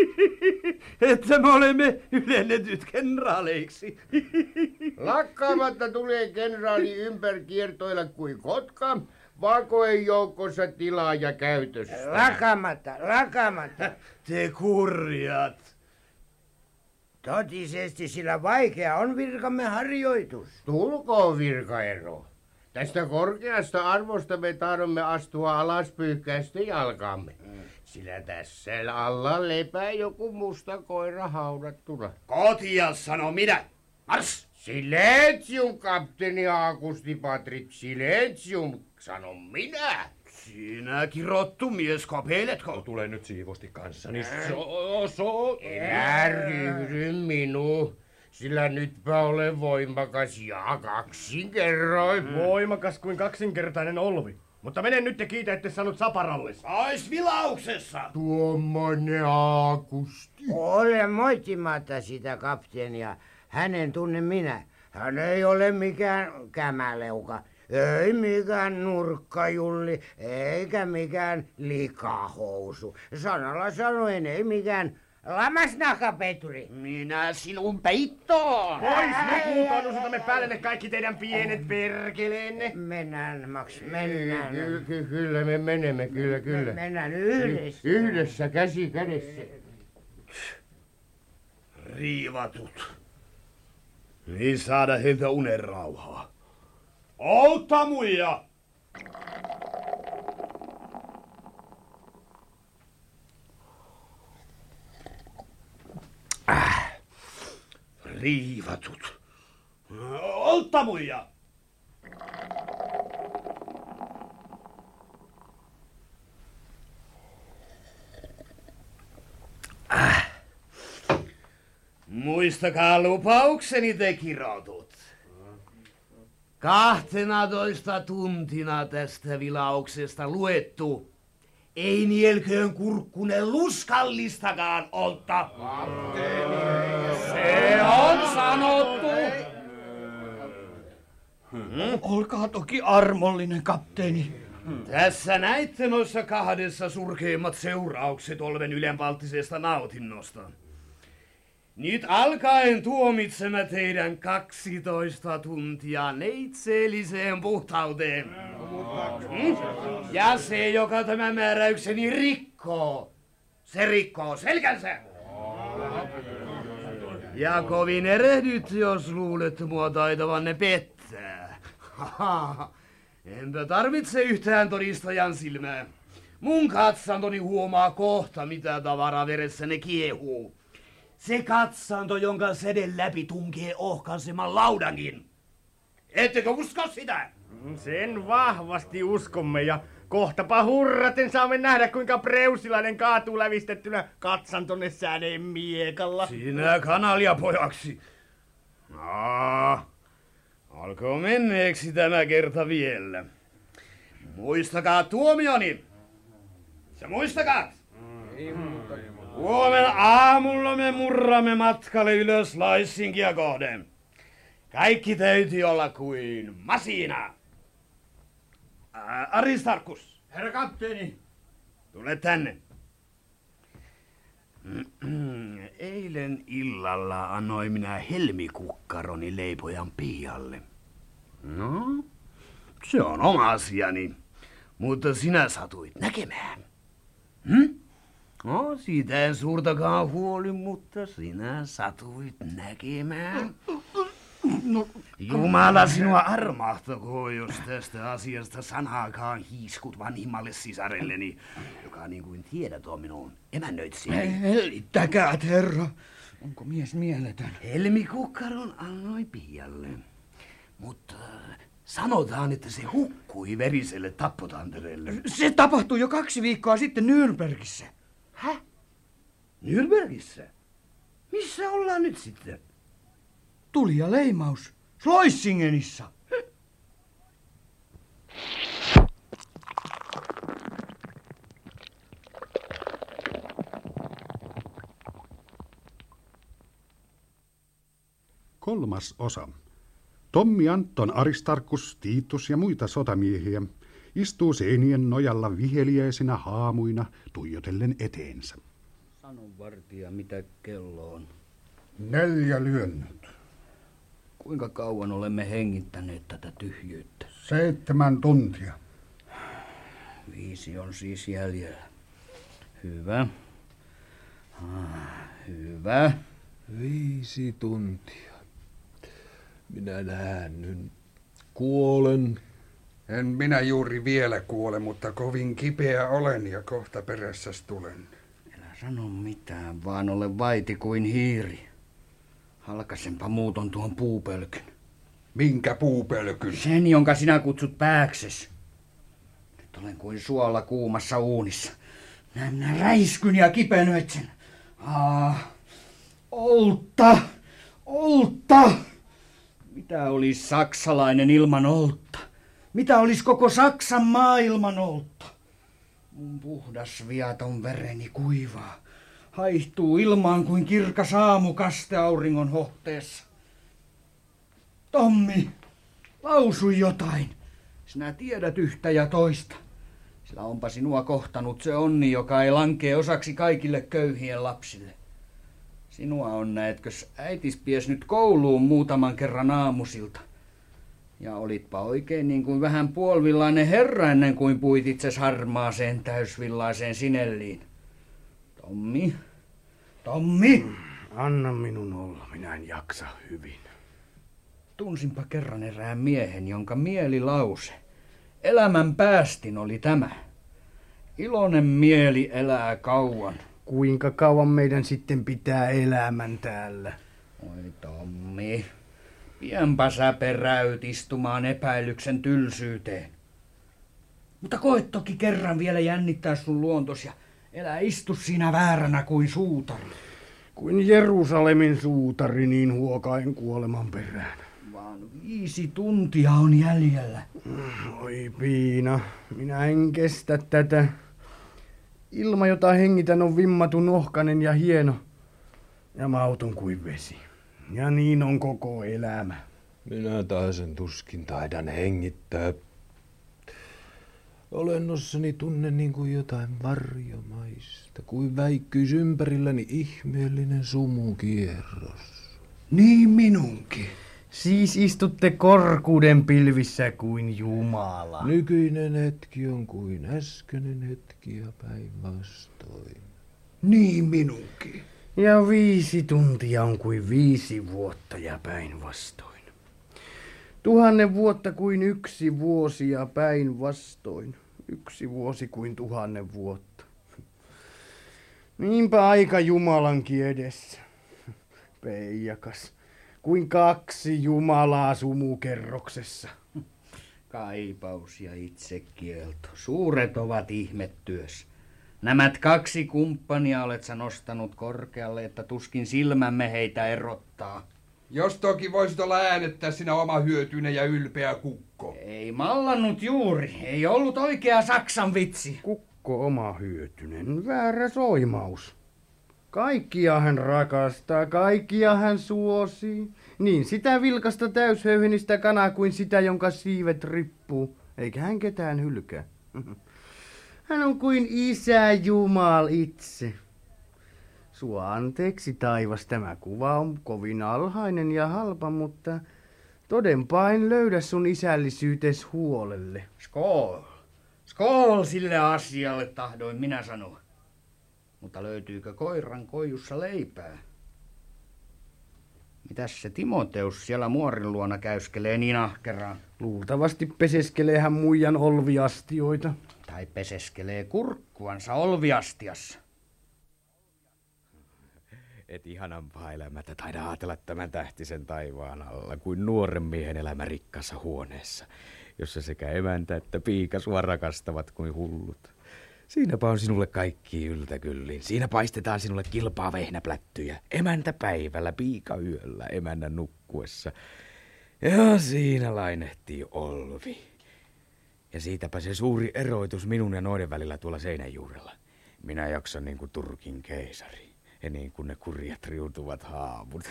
että me olemme ylennetyt kenraaleiksi. Lakkaamatta tulee kenraali ympäri kuin kotka, vakojen joukossa tilaa ja käytöstä. Lakkaamatta, lakkaamatta. Te kurjat. Totisesti, sillä vaikea on virkamme harjoitus. Tulkoon virkaero. Tästä korkeasta arvosta me tahdomme astua alas pyyhkäisten jalkaamme. Mm. Sillä tässä alla lepää joku musta koira haudattuna. Kotia, sano minä. Mars! Silenzium, kapteeni Augusti Patrik, silenzium, sano minä. Sinä kirottu mies, kopeiletko? No, tule nyt siivosti kanssani. So, so. Älä ryhdy minuun, sillä nytpä olen voimakas ja kaksinkerroin. Mm. Voimakas kuin kaksinkertainen olvi. Mutta mene nyt ja kiitä, ette saanut saparalle. Ois vilauksessa! Tuommoinen Augusti. Ole moittimatta sitä kapteenia. Hänen tunne minä. Hän ei ole mikään kämäleuka. Ei mikään nurkkajulli, eikä mikään likahousu. Sanalla sanoen ei mikään lammasnahkapeturi. Minä sinun peittoon! Pois nyt muutoin osatamme päälle kaikki teidän pienet perkeleenne. Mennään, Max, mennään. Ky- ky- kyllä me menemme, kyllä, kyllä. Me mennään yhdessä. Yhdessä, käsi kädessä. Riivatut. Niin saada heiltä unen rauhaa. Outa muija! Äh. Riivatut. Outa muija! Äh. Muistakaa lupaukseni te kirotut. Kahtenatoista tuntina tästä vilauksesta luettu. Ei nielköön kurkkunen luskallistakaan olta. Se on sanottu. Hmm? Olkaa toki armollinen, kapteeni. Tässä näitte noissa kahdessa surkeimmat seuraukset olven ylenpalttisesta nautinnosta. Nyt alkaen tuomitsemme teidän kaksitoista tuntia neitseelliseen puhtauteen. Hmm? Ja se, joka tämän määräykseni rikkoo, se rikkoo selkänsä. Ja kovin erehdyt, jos luulet mua taitavanne pettää. Enpä tarvitse yhtään todistajan silmää. Mun katsantoni huomaa kohta, mitä tavara veressäne kiehuu. Se katsanto, jonka seden läpi tunkee ohkaiseman laudankin. Ettekö usko sitä? Sen vahvasti uskomme ja kohtapa hurraten saamme nähdä, kuinka preussilainen kaatuu lävistettynä katsantonne säneen miekalla. Sinä kanalia pojaksi. Aa, alkoi menneeksi tämä kerta vielä. Muistakaa tuomioni. Se muistakaa. Huomenna aamulla me murramme matkalle ylös Laisinkia kohden. Kaikki täytyy olla kuin masina. Ä, Aristarkus. Herra kapteeni. Tule tänne. Eilen illalla annoin minä helmikukkaroni leipojan Pialle. No, se on oma asiani, mutta sinä satuit näkemään. Hm? No, siitä ei suurtakaan huoli, mutta sinä satuit näkemään. No, Jumala sinua armahtakoon, jos tästä asiasta sanaakaan hiiskut vanhimmalle sisarelleni, joka niin kuin tiedät on minun emännöitsijäni. Hellittäkäät, herra. Onko mies mieletön? Helmikukkaron annoi Pialle, mutta sanotaan, että se hukkui veriselle tappotantereelle. Se tapahtui jo kaksi viikkoa sitten Nürnbergissä. Häh? Nürnbergissä? Missä ollaan nyt sitten? Tuli ja leimaus. Schloissingenissa. Kolmas osa. Tommi Anton Aristarkus, Tiitus ja muita sotamiehiä istuu seinien nojalla viheliäisinä haamuina tuijotellen eteensä. Sano vartija, mitä kello on. Neljä lyönyt. Kuinka kauan olemme hengittäneet tätä tyhjyyttä? Seitsemän tuntia. Viisi on siis jäljellä. Hyvä. Ah, hyvä. Viisi tuntia. Minä näännyn. Kuolen. En minä juuri vielä kuole, mutta kovin kipeä olen ja kohta perässäs tulen. Älä sano mitään, vaan ole vaiti kuin hiiri. Halkaisenpa muuton tuon puupölkyn. Minkä puupölkyn? Sen, jonka sinä kutsut pääkses. Nyt olen kuin suolla kuumassa uunissa. Näen minä räiskyn ja kipenöitsen. Ah, oltta, oltta. Mitä olisi saksalainen ilman oltta? Mitä olisi koko Saksan maa ilman oltta? Mun puhdas viaton vereni kuivaa. Haihtuu ilmaan kuin kirkas aamukaste auringon hohteessa. Tommi, lausu jotain. Sinä tiedät yhtä ja toista. Sillä onpa sinua kohtanut se onni, joka ei lankee osaksi kaikille köyhien lapsille. Sinua on, näetkös, äitis pies nyt kouluun muutaman kerran aamusilta. Ja olitpa oikein niin kuin vähän puolivillainen herra ennen kuin puit itses harmaaseen täysvillaiseen sinelliin. Tommi, Tommi! Anna minun olla, minä en jaksa hyvin. Tunsinpa kerran erään miehen, jonka mielilause, elämän päästin oli tämä. Iloinen mieli elää kauan. Kuinka kauan meidän sitten pitää elämän täällä? Oi Tommi, pienpä sä peräyt istumaan epäilyksen tylsyyteen. Mutta koet toki kerran vielä jännittää sun luontos ja elää istu siinä vääränä kuin suutari. Kuin Jerusalemin suutari, niin huokain kuoleman perään. Vaan viisi tuntia on jäljellä. Oi Piina, minä en kestä tätä. Ilma, jota hengitän, on vimmatun ohkainen ja hieno. Ja mauton kuin vesi. Ja niin on koko elämä. Minä taisen tuskin taidan hengittää. Olennossani tunnen niin kuin jotain varjomaista, kuin väikkyys ympärilläni ihmeellinen sumukierros. Niin minunkin. Siis istutte korkuuden pilvissä kuin Jumala. Nykyinen hetki on kuin äskeinen hetki ja päinvastoin. Niin minunkin. Ja viisi tuntia on kuin viisi vuotta ja päinvastoin. Tuhannen vuotta kuin yksi vuosi ja päinvastoin. Yksi vuosi kuin tuhannen vuotta. Niinpä aika Jumalankin edessä. Peijakas. Kuin kaksi Jumalaa sumukerroksessa. Kaipaus ja itsekielto. Suuret ovat ihmettyös. Nämät kaksi kumppania olet sä nostanut korkealle, että tuskin silmämme heitä erottaa. Jos toki voisit olla äänettää sinä oma hyötyinen ja ylpeä kukko. Ei mallannut juuri. Ei ollut oikea Saksan vitsi. Kukko oma hyötyinen. Väärä soimaus. Kaikkia hän rakastaa, kaikkia hän suosii. Niin sitä vilkasta täyshöyhenistä kanaa kuin sitä, jonka siivet rippuu. Eikä hän ketään hylkää. Hän on kuin Isä Jumal itse. Sua anteeksi taivas, tämä kuva on kovin alhainen ja halpa, mutta todenpa en löydä sun isällisyytes huolelle. Skol. Skol sille asialle tahdoin minä sanoa. Mutta löytyykö koiran koijussa leipää? Mitäs se Timoteus siellä muorin luona käyskelee niin ahkeraan? Luultavasti peseskelee hän muijan olviastioita. Tai peseskelee kurkkuansa olviastiassa. Et ihanampaa elämätä taida ajatella tämän tähtisen taivaan alla kuin nuoren miehen elämä rikkaassa huoneessa, jossa sekä emäntä että piika sua rakastavat kuin hullut. Siinäpä on sinulle kaikki yltäkyllin. Siinä paistetaan sinulle kilpaa vehnäplättyjä. Emäntä päivällä, piika yöllä, emännän nukkuessa. Ja siinä lainehtii Olvi. Ja siitäpä se suuri eroitus minun ja noiden välillä tuolla seinän juurella. Minä jaksan niin kuin Turkin keisari. Ja niin kuin ne kurjat riutuvat haavut.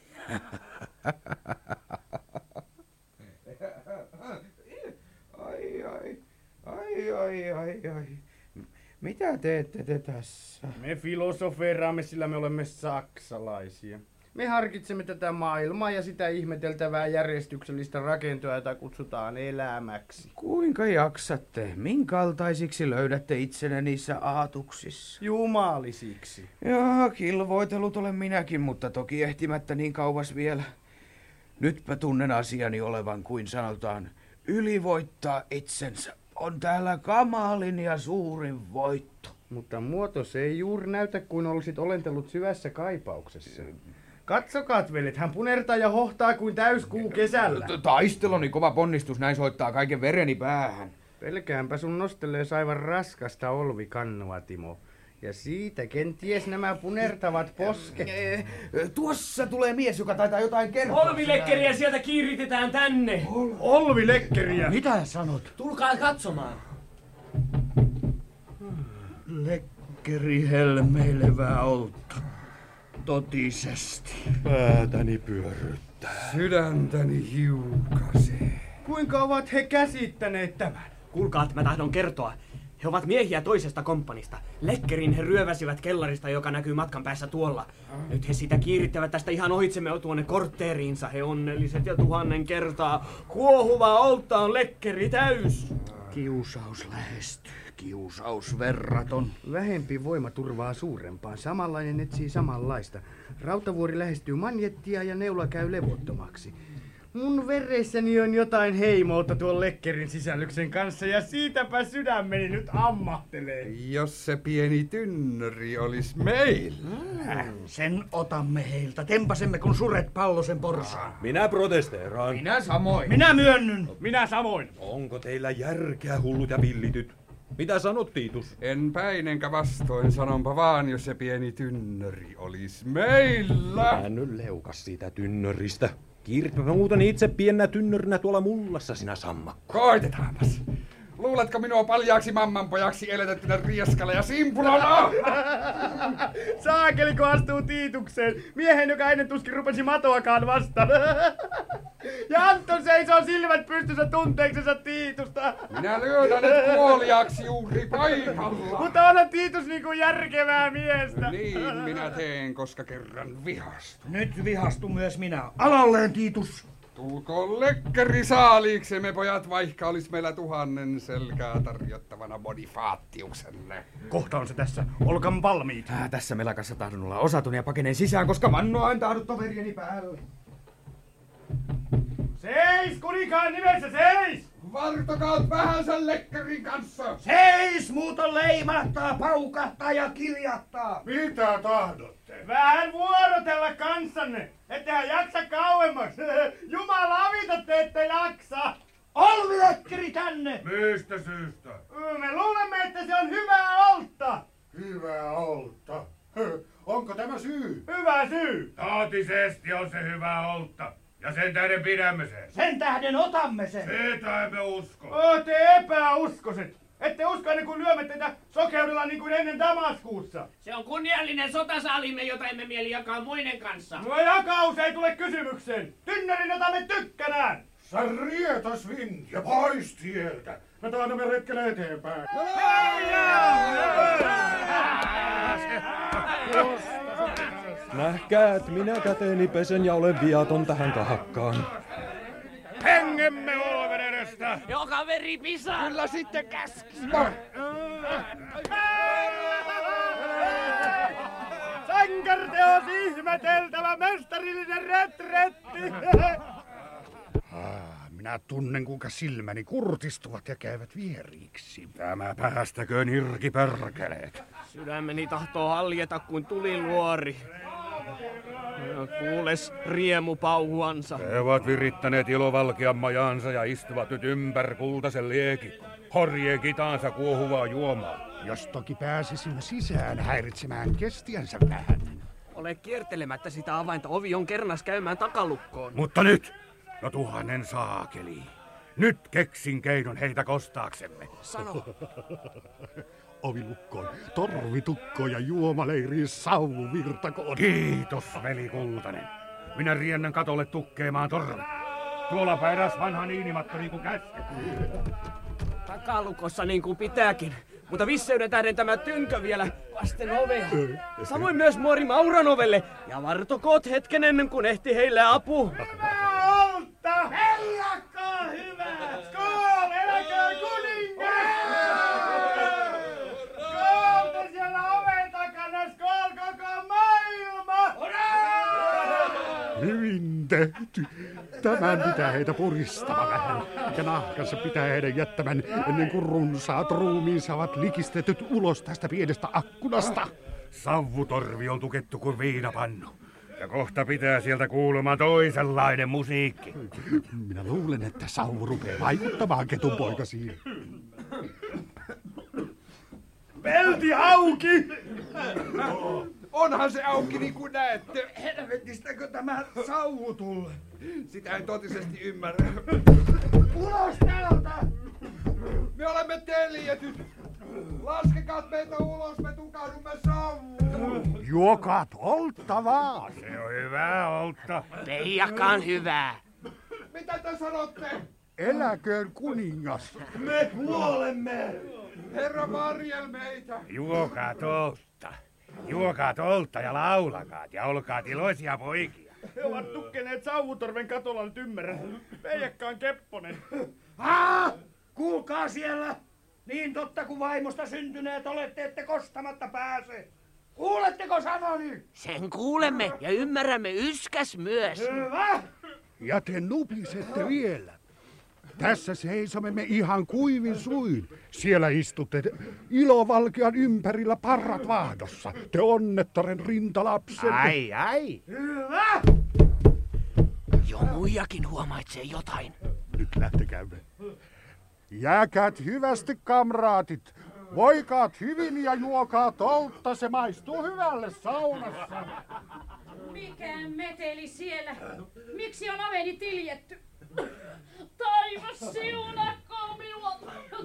Ai, ai, ai, ai, ai, ai. Mitä teette te tässä? Me filosofeeraamme, sillä me olemme saksalaisia. Me harkitsemme tätä maailmaa ja sitä ihmeteltävää järjestyksellistä rakentoa, jota kutsutaan elämäksi. Kuinka jaksatte? Minkaltaisiksi löydätte itsenne niissä aatuksissa? Jumalisiksi. Jaa, kilvoitellut olen minäkin, mutta toki ehtimättä niin kauas vielä. Nytpä tunnen asiani olevan kuin sanotaan, ylivoittaa itsensä. On täällä kamalin ja suurin voitto. Mutta muoto se ei juuri näytä kuin olisit olentellut syvässä kaipauksessa. Katsokaat, veljet, hän punertaa ja hohtaa kuin täyskuu kesällä. Taisteloni kova ponnistus, näin soittaa kaiken vereni päähän. Pelkäänpä sun nostelee aivan raskasta olvikannua, Timo. Ja siitä kenties nämä punertavat posket. Tuossa tulee mies, joka taitaa jotain kertoa. Olvilekkeriä sieltä kiiritetään tänne. Ol- Olvilekkeriä? Mitä sanot? Tulkaa katsomaan. Lekkeri helmeilevää olta. Totisesti. Päätäni pyörryttää. Sydäntäni hiukasee. Kuinka ovat he käsittäneet tämän? Kuulkaa, mä tahdon kertoa. He ovat miehiä toisesta komppanista. Lekkerin he ryöväsivät kellarista, joka näkyy matkan päässä tuolla. Nyt he sitä kiirittävät tästä ihan ohitsemme tuonne kortteeriinsa. He onnelliset ja tuhannen kertaa. Kuohuva oltta on lekkeri täys. Kiusaus lähestyy. Kiusaus verraton. Vähempi voima turvaa suurempaan. Samanlainen etsii samanlaista. Rautavuori lähestyy manjettia ja neula käy levottomaksi. Mun veressäni on jotain heimoutta tuon lekkerin sisällyksen kanssa ja siitäpä sydämeni nyt ammahtelee. Jos se pieni tynnyri olisi meillä. Mm, sen otamme heiltä. Tempasemme kun suret pallosen porsaan. Minä protesteeraan. Minä samoin. Minä myönnyn. Minä samoin. Onko teillä järkeä, hullut ja villityt? Mitä sanot, Tiitus? En päin enkä vastoin, sanonpa vaan, jos se pieni tynnyri olisi meillä. Mä nyt leukas siitä tynnöristä. Kiirittäpä muuten itse piennä tynnörinä tuolla mullassa, sinä sammakko. Koitetaanpas. Luuletko minua paljaaksi mammanpojaksi eletettynä rieskalle ja simpulona? Saakeli, kun astuu Tiitukseen. Miehen, joka ennen tuskin rupesi matoakaan vastaan. Ja Anton seisoo silmät pystyssä tunteeksensa Tiitusta. Minä lyön hänet kuoliaksi juuri paikalla. Mutta onhan Tiitus niinku järkevää miestä. Niin minä teen, koska kerran vihastun. Nyt vihastun myös minä. Alalleen, Tiitus. Tulkoon lekkeri saaliiksemme, pojat, vaikka olisi meillä tuhannen selkää tarjottavana Bonifaattiukselle. Kohta on se tässä. Olkaan valmiit. Äh, tässä melakassa tahdon olla osatun ja pakenen sisään, koska mannoa en tahdo toverieni päälle. Seis, kuninkaan nimessä, seis! Vartokaat vähän sen lekkerin kanssa! Seis, muuten leimahtaa, paukahtaa ja kiljahtaa! Mitä tahdotte? Vähän vuorotella kanssanne, ettehän jaksa kauemmaksi. Jumala avita, te ette jaksa! Olvilekkeri tänne! Mistä syystä? Me luulemme, että se on hyvää oltta! Hyvää oltta? Onko tämä syy? Hyvä syy! Taatisesti on se hyvää oltta. Ja sen tähden pidämme sen. Sen tähden otamme sen. Sitä emme usko. Oh, te epäuskoset. Ette usko ennen kuin lyömme teitä sokeudella niin kuin ennen Damaskuussa. Se on kunniallinen sotasaalimme, jota emme mieli jakaa muiden kanssa. No jakaus ei tule kysymykseen. Tynnyrin otamme tykkänään. Sä rietas vind ja pois tieltä. Me taannamme retkellä eteenpäin. Nähkää, minä käteeni pesen ja olen viaton tähän kahakkaan. Hengemme olven edestä! Joka veri pisaa! Kyllä sitten käski! Sankarteos ihmeteltävä mestarillinen retretti! Minä tunnen, kuinka silmäni kurtistuvat ja käyvät vieriksi. Tämä päästäköön irki perkeleet. Sydämeni tahtoo haljeta kuin tuliluori. Kuules riemupauhuansa. He ovat virittäneet ilovalkean majansa ja istuvat nyt ympär kultaisen liekin. Horjee kitaansa kuohuvaa juomaa. Jos toki pääsisimme sisään häiritsemään kestiänsä vähän. Ole kiertelemättä sitä avainta, ovi on kernas käymään takalukkoon. Mutta nyt! No tuhannen saakeli. Nyt keksin keinon heitä kostaaksemme. Sano. Ovilukkoon, torvitukko ja juomaleiriin sauvu virtakoon. Kiitos, veli Kultanen. Minä riennän katolle tukkeemaan torven. Tuolla eräs vanha niinimatto niin kuin käsketty. Takalukossa niin kuin pitääkin. Mutta visseyden tähden tämä tynkö vielä vasten ovea. Samoin myös muori Mauran ovelle. Ja vartokoot hetken ennen kuin ehti heille apu. Olta! Veljakkaa hyvä! Skool! Eläköön kuningas! Skool te siellä oven takana! Skool koko maailma! Hyvin tehty. Tämän pitää heitä puristava vähän. Ja nahkansa pitää heidän jättämän ennen kuin runsaat ruumiinsa ovat likistetyt ulos tästä pienestä akkunasta. Savvutorvi on tukettu kuin viinapannu. Ja kohta pitää sieltä kuulumaan toisenlainen musiikki. Minä luulen, että sauvu rupeaa vaikuttamaan ketunpoikasiin. Pelti auki! Onhan se auki niin kuin näette. Helvetistäkö tämä sauvu tulee? Sitä en totisesti ymmärrä. Ulos täältä! Me olemme teljetyt. Laskekaa meitä ulos, me tukahdumme sauvuun. Juokaat oltta vaan. Se on hyvä oltta. Peijakaan hyvää. Mitä te sanotte? Eläköön kuningas. Me kuolemme. Herra varjel meitä. Juokaat oltta. Juokaat oltta ja laulakaat ja olkaat iloisia poikia. He ovat tukkeneet sauvutorven katolla, nyt ymmärrän. Peijakkaan Kepponen. Haa! Kuulkaa siellä! Niin totta kuin vaimosta syntyneet olette, ette kostamatta pääse. Kuuletteko sanoni? Sen kuulemme ja ymmärrämme yskäs myös. Hyvä! Ja te nupisette vielä. Tässä seisomme me ihan kuivin suin. Siellä istutte ilovalkean ympärillä parrat vahdossa. Te onnettaren rintalapsenne. Ai, ai. Hyvä! Jo muijakin huomaitsee jotain. Nyt lähtekäämme. Jääkäät hyvästi, kamraatit. Voikaat hyvin ja juokaat oltta, se maistuu hyvälle saunassa. Mikä meteli siellä? Miksi on oveni tiljetty? Taivas siunakko minua!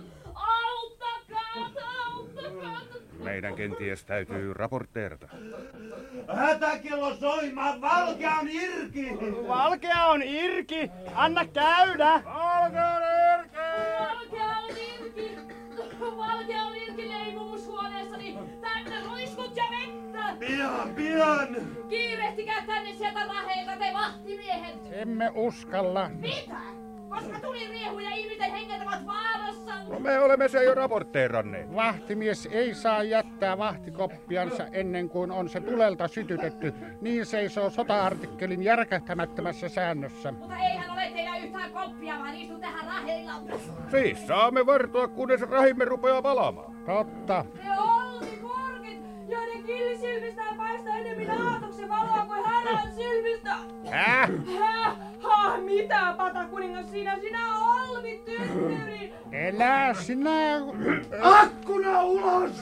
Auttakaa, auttakaa! Meidän kenties täytyy raporteerata. Hätäkello soimaan, Valkea on irki! Valkea on irki! Anna käydä! Valkea on irki! Valkea on irki! Valkea on irki leimumushuoneessani! Tänne ruiskut ja vettä! Pian, pian! Kiirehtikää tänne sieltä raheilta, te vahtimiehet! Emme uskalla. Mitä? Koska tuli riehu ja ihmisten henget ovat vaarassa! No me olemme se jo raporteeranneet. Vahtimies ei saa jättää vahtikoppiansa ennen kuin on se tulelta sytytetty. Niin seisoo sota-artikkelin järkähtämättömässä säännössä. Mutta eihän ole teillä yhtään koppia, vaan istu tähän raheilla. Siis saamme vartoa, kunnes rahimme rupeaa palamaan. Totta. Ne olkikorkit, joiden killisilmistään paistaa enemmän aatoksen valoa kuin härän silmistä. Häh? Häh? Ha, mitä, patakuningas, sinä, sinä olvi tynnyri. Elää sinä... Akkuna ulos!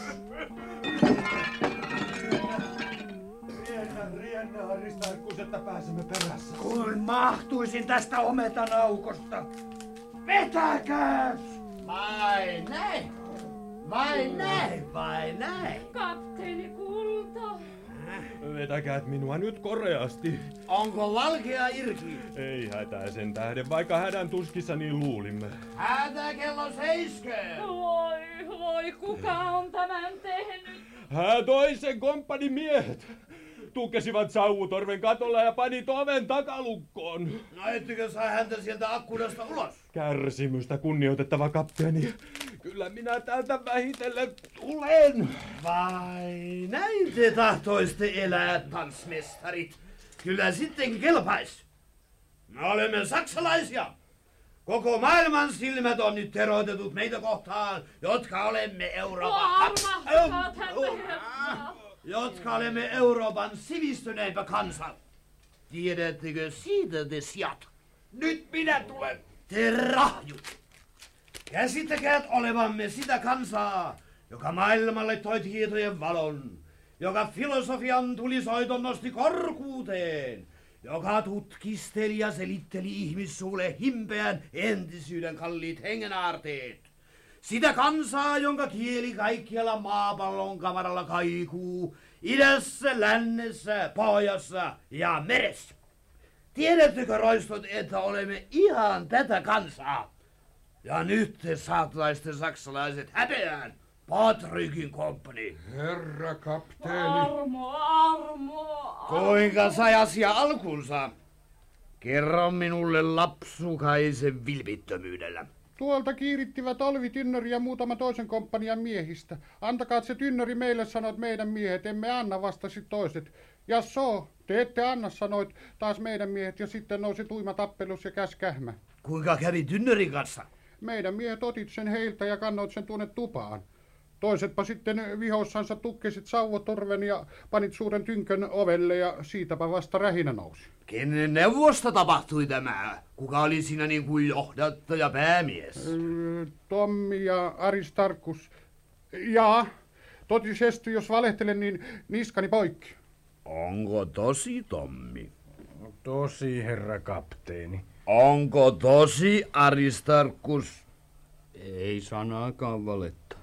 Riennä, riennä, Aristarkkus, että pääsemme perässä. Kuin mahtuisin tästä ometanaukosta. Vetäkääs! Ai näin. Vai näin, vai näin? Kapteeni Kulta. Vetäkäät minua nyt koreasti. Onko valkea irti? Ei hätää sen tähden, vaikka hädän tuskissa niin luulimme. Hätä kello seiskö. Voi, voi, kuka on tämän tehnyt? Hää toisen komppanin miehet. Tukkesivat sauvutorven katolla ja pani oven takalukkoon. No ettekö saa häntä sieltä akkunasta ulos? Kärsimystä, kunnioitettava kapteeni. Kyllä minä täältä vähitellen tulen. Vai näin te tahtoiste elää, tanssmestarit. Kyllä sitten kelpais. Me olemme saksalaisia. Koko maailman silmät on nyt teroitetut meitä kohtaan, jotka olemme Euroopan... Armahtakaa häntä, herra. Jotka olemme Euroopan sivistyneimpä kansa. Tiedättekö siitä te sijat? Nyt minä tulen. Te rahjut. Käsittäkää olevamme sitä kansaa, joka maailmalle toi tietojen valon, joka filosofian tulisoiton nosti korkuuteen, joka tutkisteli ja selitteli ihmissuulle himpeän entisyyden kalliit hengenaarteet. Sitä kansaa, jonka kieli kaikkialla maapallon kamaralla kaikuu, idässä, lännessä, pohjassa ja meressä. Tiedättekö, roistot, että olemme ihan tätä kansaa? Ja nyt te saataisitte saksalaiset häpeään, Patrikin komppani. Herra kapteeni. Armo, armo. Kuinka sai asia alkunsa? Kerro minulle lapsukaisen vilpittömyydellä. Tuolta kiirittivät Olvi Tynnöri ja muutama toisen komppanian miehistä. Antakaa se Tynnöri meille, sanot meidän miehet, emme anna, vastasi toiset. Ja so, te ette anna, sanoit taas meidän miehet, ja sitten nousi tuima tappelus ja käskähmä. Kuinka kävi Tynnörin kanssa? Meidän miehet otit sen heiltä ja kannoit sen tuonne tupaan. Toisetpa sitten vihossansa tukkesit sauvotorven ja panit suuren tynkön ovelle ja siitäpä vasta rähinä nousi. Kenen neuvosta tapahtui tämä? Kuka oli siinä niin kuin johdattaja päämies? Tommi ja Aristarkus. Ja totisesti, jos valehtelen, niin niskani poikki. Onko tosi, Tommi? Tosi, herra kapteeni. Onko tosi, Aristarkus? Ei sanaakaan valetta.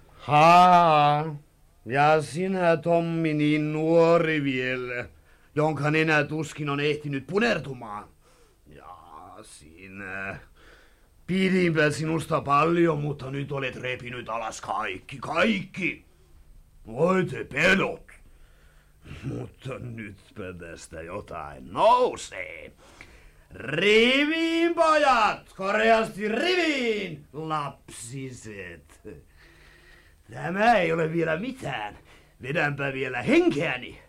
Haa, ja sinä, Tommi, niin nuori vielä, jonka nenä tuskin on ehtinyt punertumaan. Ja sinä, pidinpä sinusta paljon, mutta nyt olet repinyt alas kaikki, kaikki. Voi te pelot. Mutta nytpä tästä jotain nousee. Riviin, pojat! Koreasti riviin, lapsiset! Tämä ei ole vielä mitään. Vedänpä vielä henkeäni.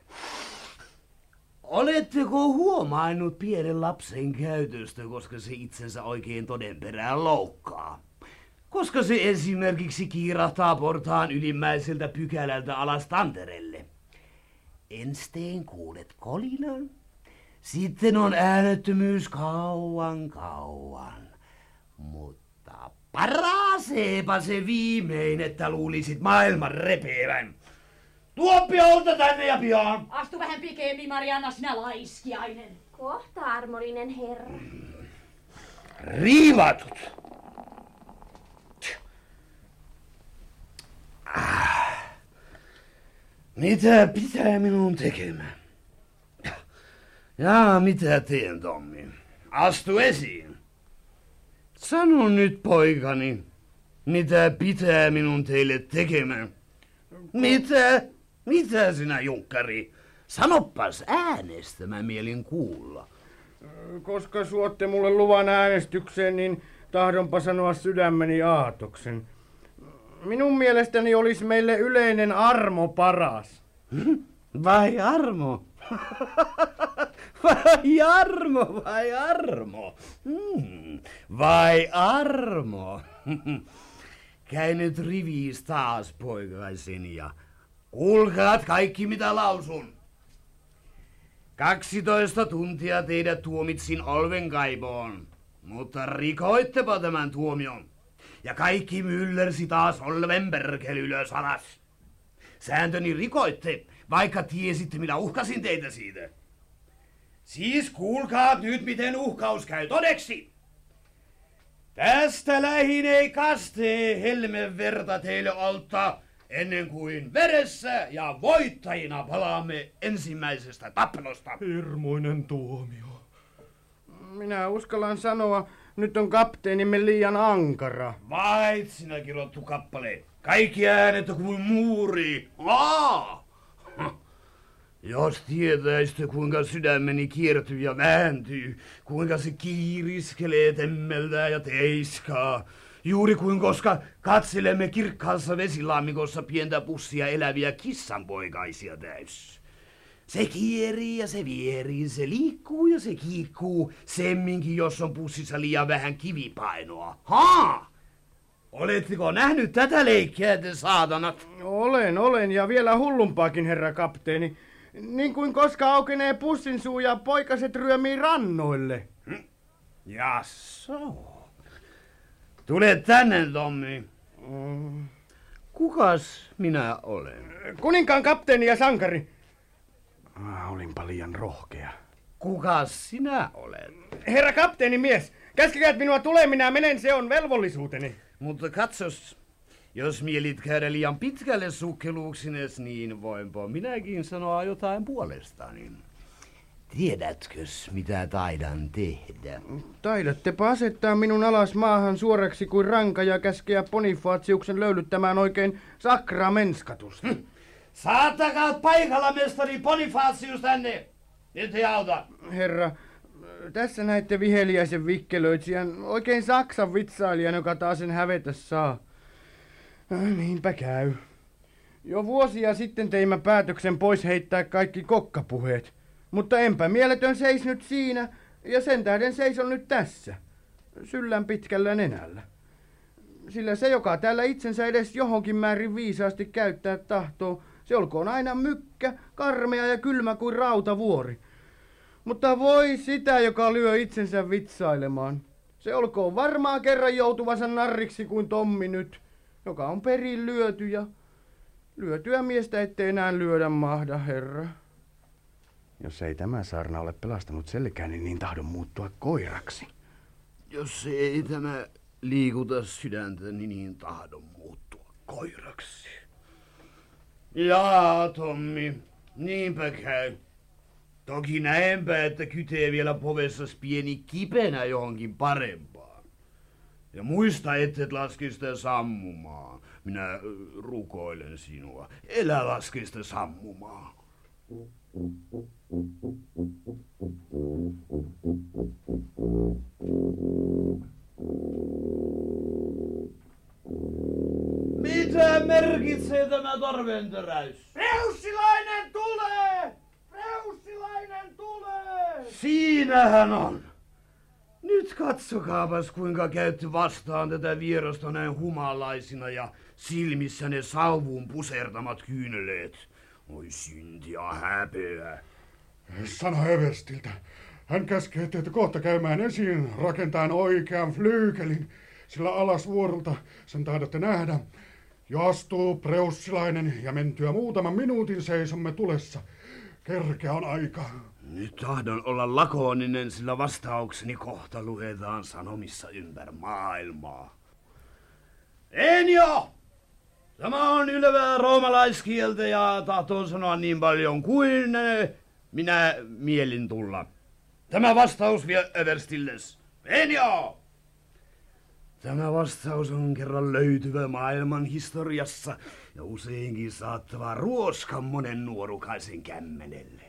Oletteko huomannut pienen lapsen käytöstä, koska se itsensä oikein todenperään loukkaa? Koska se esimerkiksi kiirahtaa portaan ylimmäiseltä pykälältä alas tanterelle. Ensteen kuulet kolinan. Sitten on äänettömyys kauan kauan. Mutta paraseepa se viimein, että luulisit maailman repevän. Tuo piolta tänne ja pian. Astu vähän pikemmin, Marianna, sinä laiskiainen. Kohta, armollinen herra. Riivatut. Ah. Mitä pitää minun tekemään? Jaa, mitä teen, Tommi? Astu esiin. Sano nyt, poikani, mitä pitää minun teille tekemään? Mitä? Mitä sinä, junkkari? Sanoppas äänestä, mä mielin kuulla. Koska suotte mulle luvan äänestykseen, niin tahdonpa sanoa sydämeni aatoksen. Minun mielestäni olisi meille yleinen armo paras. Vai armo? Vai armo, vai armo? Hmm. Vai armo? Käy nyt riviis taas, poikaiseni, ja kuulkaat kaikki mitä lausun. Kaksitoista tuntia teidät tuomitsin Olvenkaivoon, mutta rikoittepa tämän tuomion. Ja kaikki myllersi taas Olvenbergel ylös alas. Sääntöni rikoitte, vaikka tiesitte minä uhkasin teitä siitä. Siis kuulkaat nyt miten uhkaus käy todeksi. Tästä lähin ei kastee helmen verta teille olta, ennen kuin veressä ja voittajina palaamme ensimmäisestä tappelusta. Hirmuinen tuomio. Minä uskallan sanoa, nyt on kapteenimme liian ankara. Vait sinä kirottu kappale. Kaikki äänet on kuin muuri. Aa! Jos tietäisitte, kuinka sydämeni kiertyy ja vääntyy, kuinka se kiiriskelee, temmeltää ja teiskaa. Juuri kuin koska katselemme kirkkaassa vesilammikossa pientä pussia eläviä kissanpoikaisia täys. Se kierii ja se vierii, se liikkuu ja se kiikkuu, semminkin jos on pussissa liian vähän kivipainoa. Haa! Oletteko nähnyt tätä leikkiä, te saatanat? Olen, olen ja vielä hullumpaakin, herra kapteeni. Niin kuin koska aukenee pussin suu ja poikaset ryömii rannoille. Hm? Jasso. Tule tänne, Tommi. Mm. Kukas minä olen? Kuninkaan kapteeni ja sankari. Ah, olinpa liian rohkea. Kukas sinä olet? Herra kapteeni mies, käskekää minua tulee, minä menen, se on velvollisuuteni. Mutta katsos, jos mielit käydä liian pitkälle sukkeluuksines, niin voinpa minäkin sanoa jotain puolestani. Tiedätkös, mitä taidan tehdä? Taidattepa asettaa minun alas maahan suoraksi kuin ranka ja käskeä Bonifatiuksen löylyttämään oikein sakramenskatusta. Hm. Saattakaa paikalla, mestari Bonifatius, tänne! Nyt ei auta. Herra, tässä näitte viheliäisen vikkelöitsijän, oikein Saksan vitsailijan, joka taas sen hävetä saa. Niinpä käy. Jo vuosia sitten teimme päätöksen pois heittää kaikki kokkapuheet. Mutta enpä mieletön seis nyt siinä, ja sen tähden seison nyt tässä, syllän pitkällä nenällä. Sillä se, joka täällä itsensä edes johonkin määrin viisaasti käyttää tahtoo, se olkoon aina mykkä, karmea ja kylmä kuin rautavuori. Mutta voi sitä, joka lyö itsensä vitsailemaan. Se olkoon varmaan kerran joutuvansa narriksi kuin Tommi nyt, joka on perin lyöty ja lyötyä miestä ettei enää lyödä mahda, herra. Jos ei tämä saarna ole pelastanut selkääni, niin tahdon muuttua koiraksi. Jos ei tämä liikuta sydäntäni, niin tahdon muuttua koiraksi. Jaa, Tommi, niinpä käy. Toki näenpä, että kytee vielä povessas pieni kipenä johonkin parempaan. Ja muista, ettet laske sitä sammumaan. Minä rukoilen sinua. Elä laske sitä sammumaan. Mitä merkitsee tämä torventöräys? Preussilainen tulee! Preussilainen tulee! Siinähän on! Nyt katsokaapas, kuinka käytte vastaan tätä vierasta näin humalaisina ja silmissä ne sauvuun pusertamat kyyneleet. Oi synti ja häpeä. Sano Everstiltä. Hän käskee teitä kohta käymään esiin rakentaen oikean flyykelin, sillä alasvuorolta sen taidatte nähdä. Jo astuu preussilainen ja mentyä muutaman minuutin seisomme tulessa. Kerkeä on aika. Nyt tahdon olla lakoninen, sillä vastaukseni kohta luetaan sanomissa ympäri maailmaa. Enio! Tämä on ylevää roomalaiskieltä ja tahtoo sanoa niin paljon kuin minä mielin tulla. Tämä vastaus vie Everstilles. Enio! Tämä vastaus on kerran löytyvä maailman historiassa ja useinkin saattava ruoskan monen nuorukaisen kämmenelle.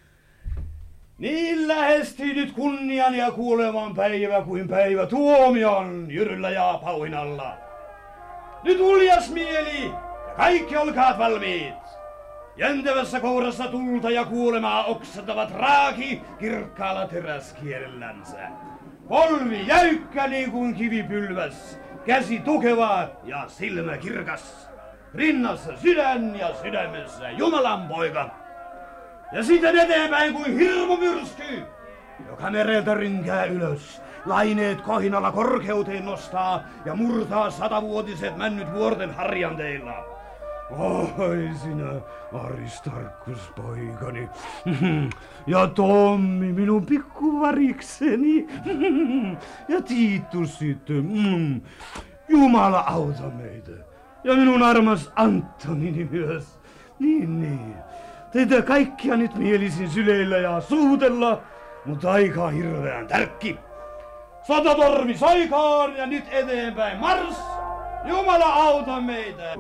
Niin lähestyy nyt kunnian ja kuoleman päivä kuin päivä tuomion jyryllä ja pauhinalla. Nyt uljas mieli ja kaikki olkaat valmiit. Jäntevässä kourassa tulta ja kuolemaa oksattavat raaki kirkkaalla teräskierellänsä. Polvi jäykkä niin kuin kivipylväs, käsi tukeva ja silmä kirkas. Rinnassa sydän ja sydämessä Jumalan poika. Ja sitten eteenpäin kuin hirmumyrsky, joka mereltä rynkää ylös. Laineet kohinalla korkeuteen nostaa ja murtaa satavuotiset männyt vuorten harjanteilla. Oi sinä, Aristarkkus poikani, ja Tommi minun pikkuvarikseni, ja Tiitus sitten. Jumala auta meitä, Ja minun armas Antonini myös. Niin, niin. Teitä kaikkia nyt mielisin syleillä ja suutella, mutta aika hirveän tärkki. Sotatorvi saikaan ja nyt eteenpäin mars! Jumala auta meitä!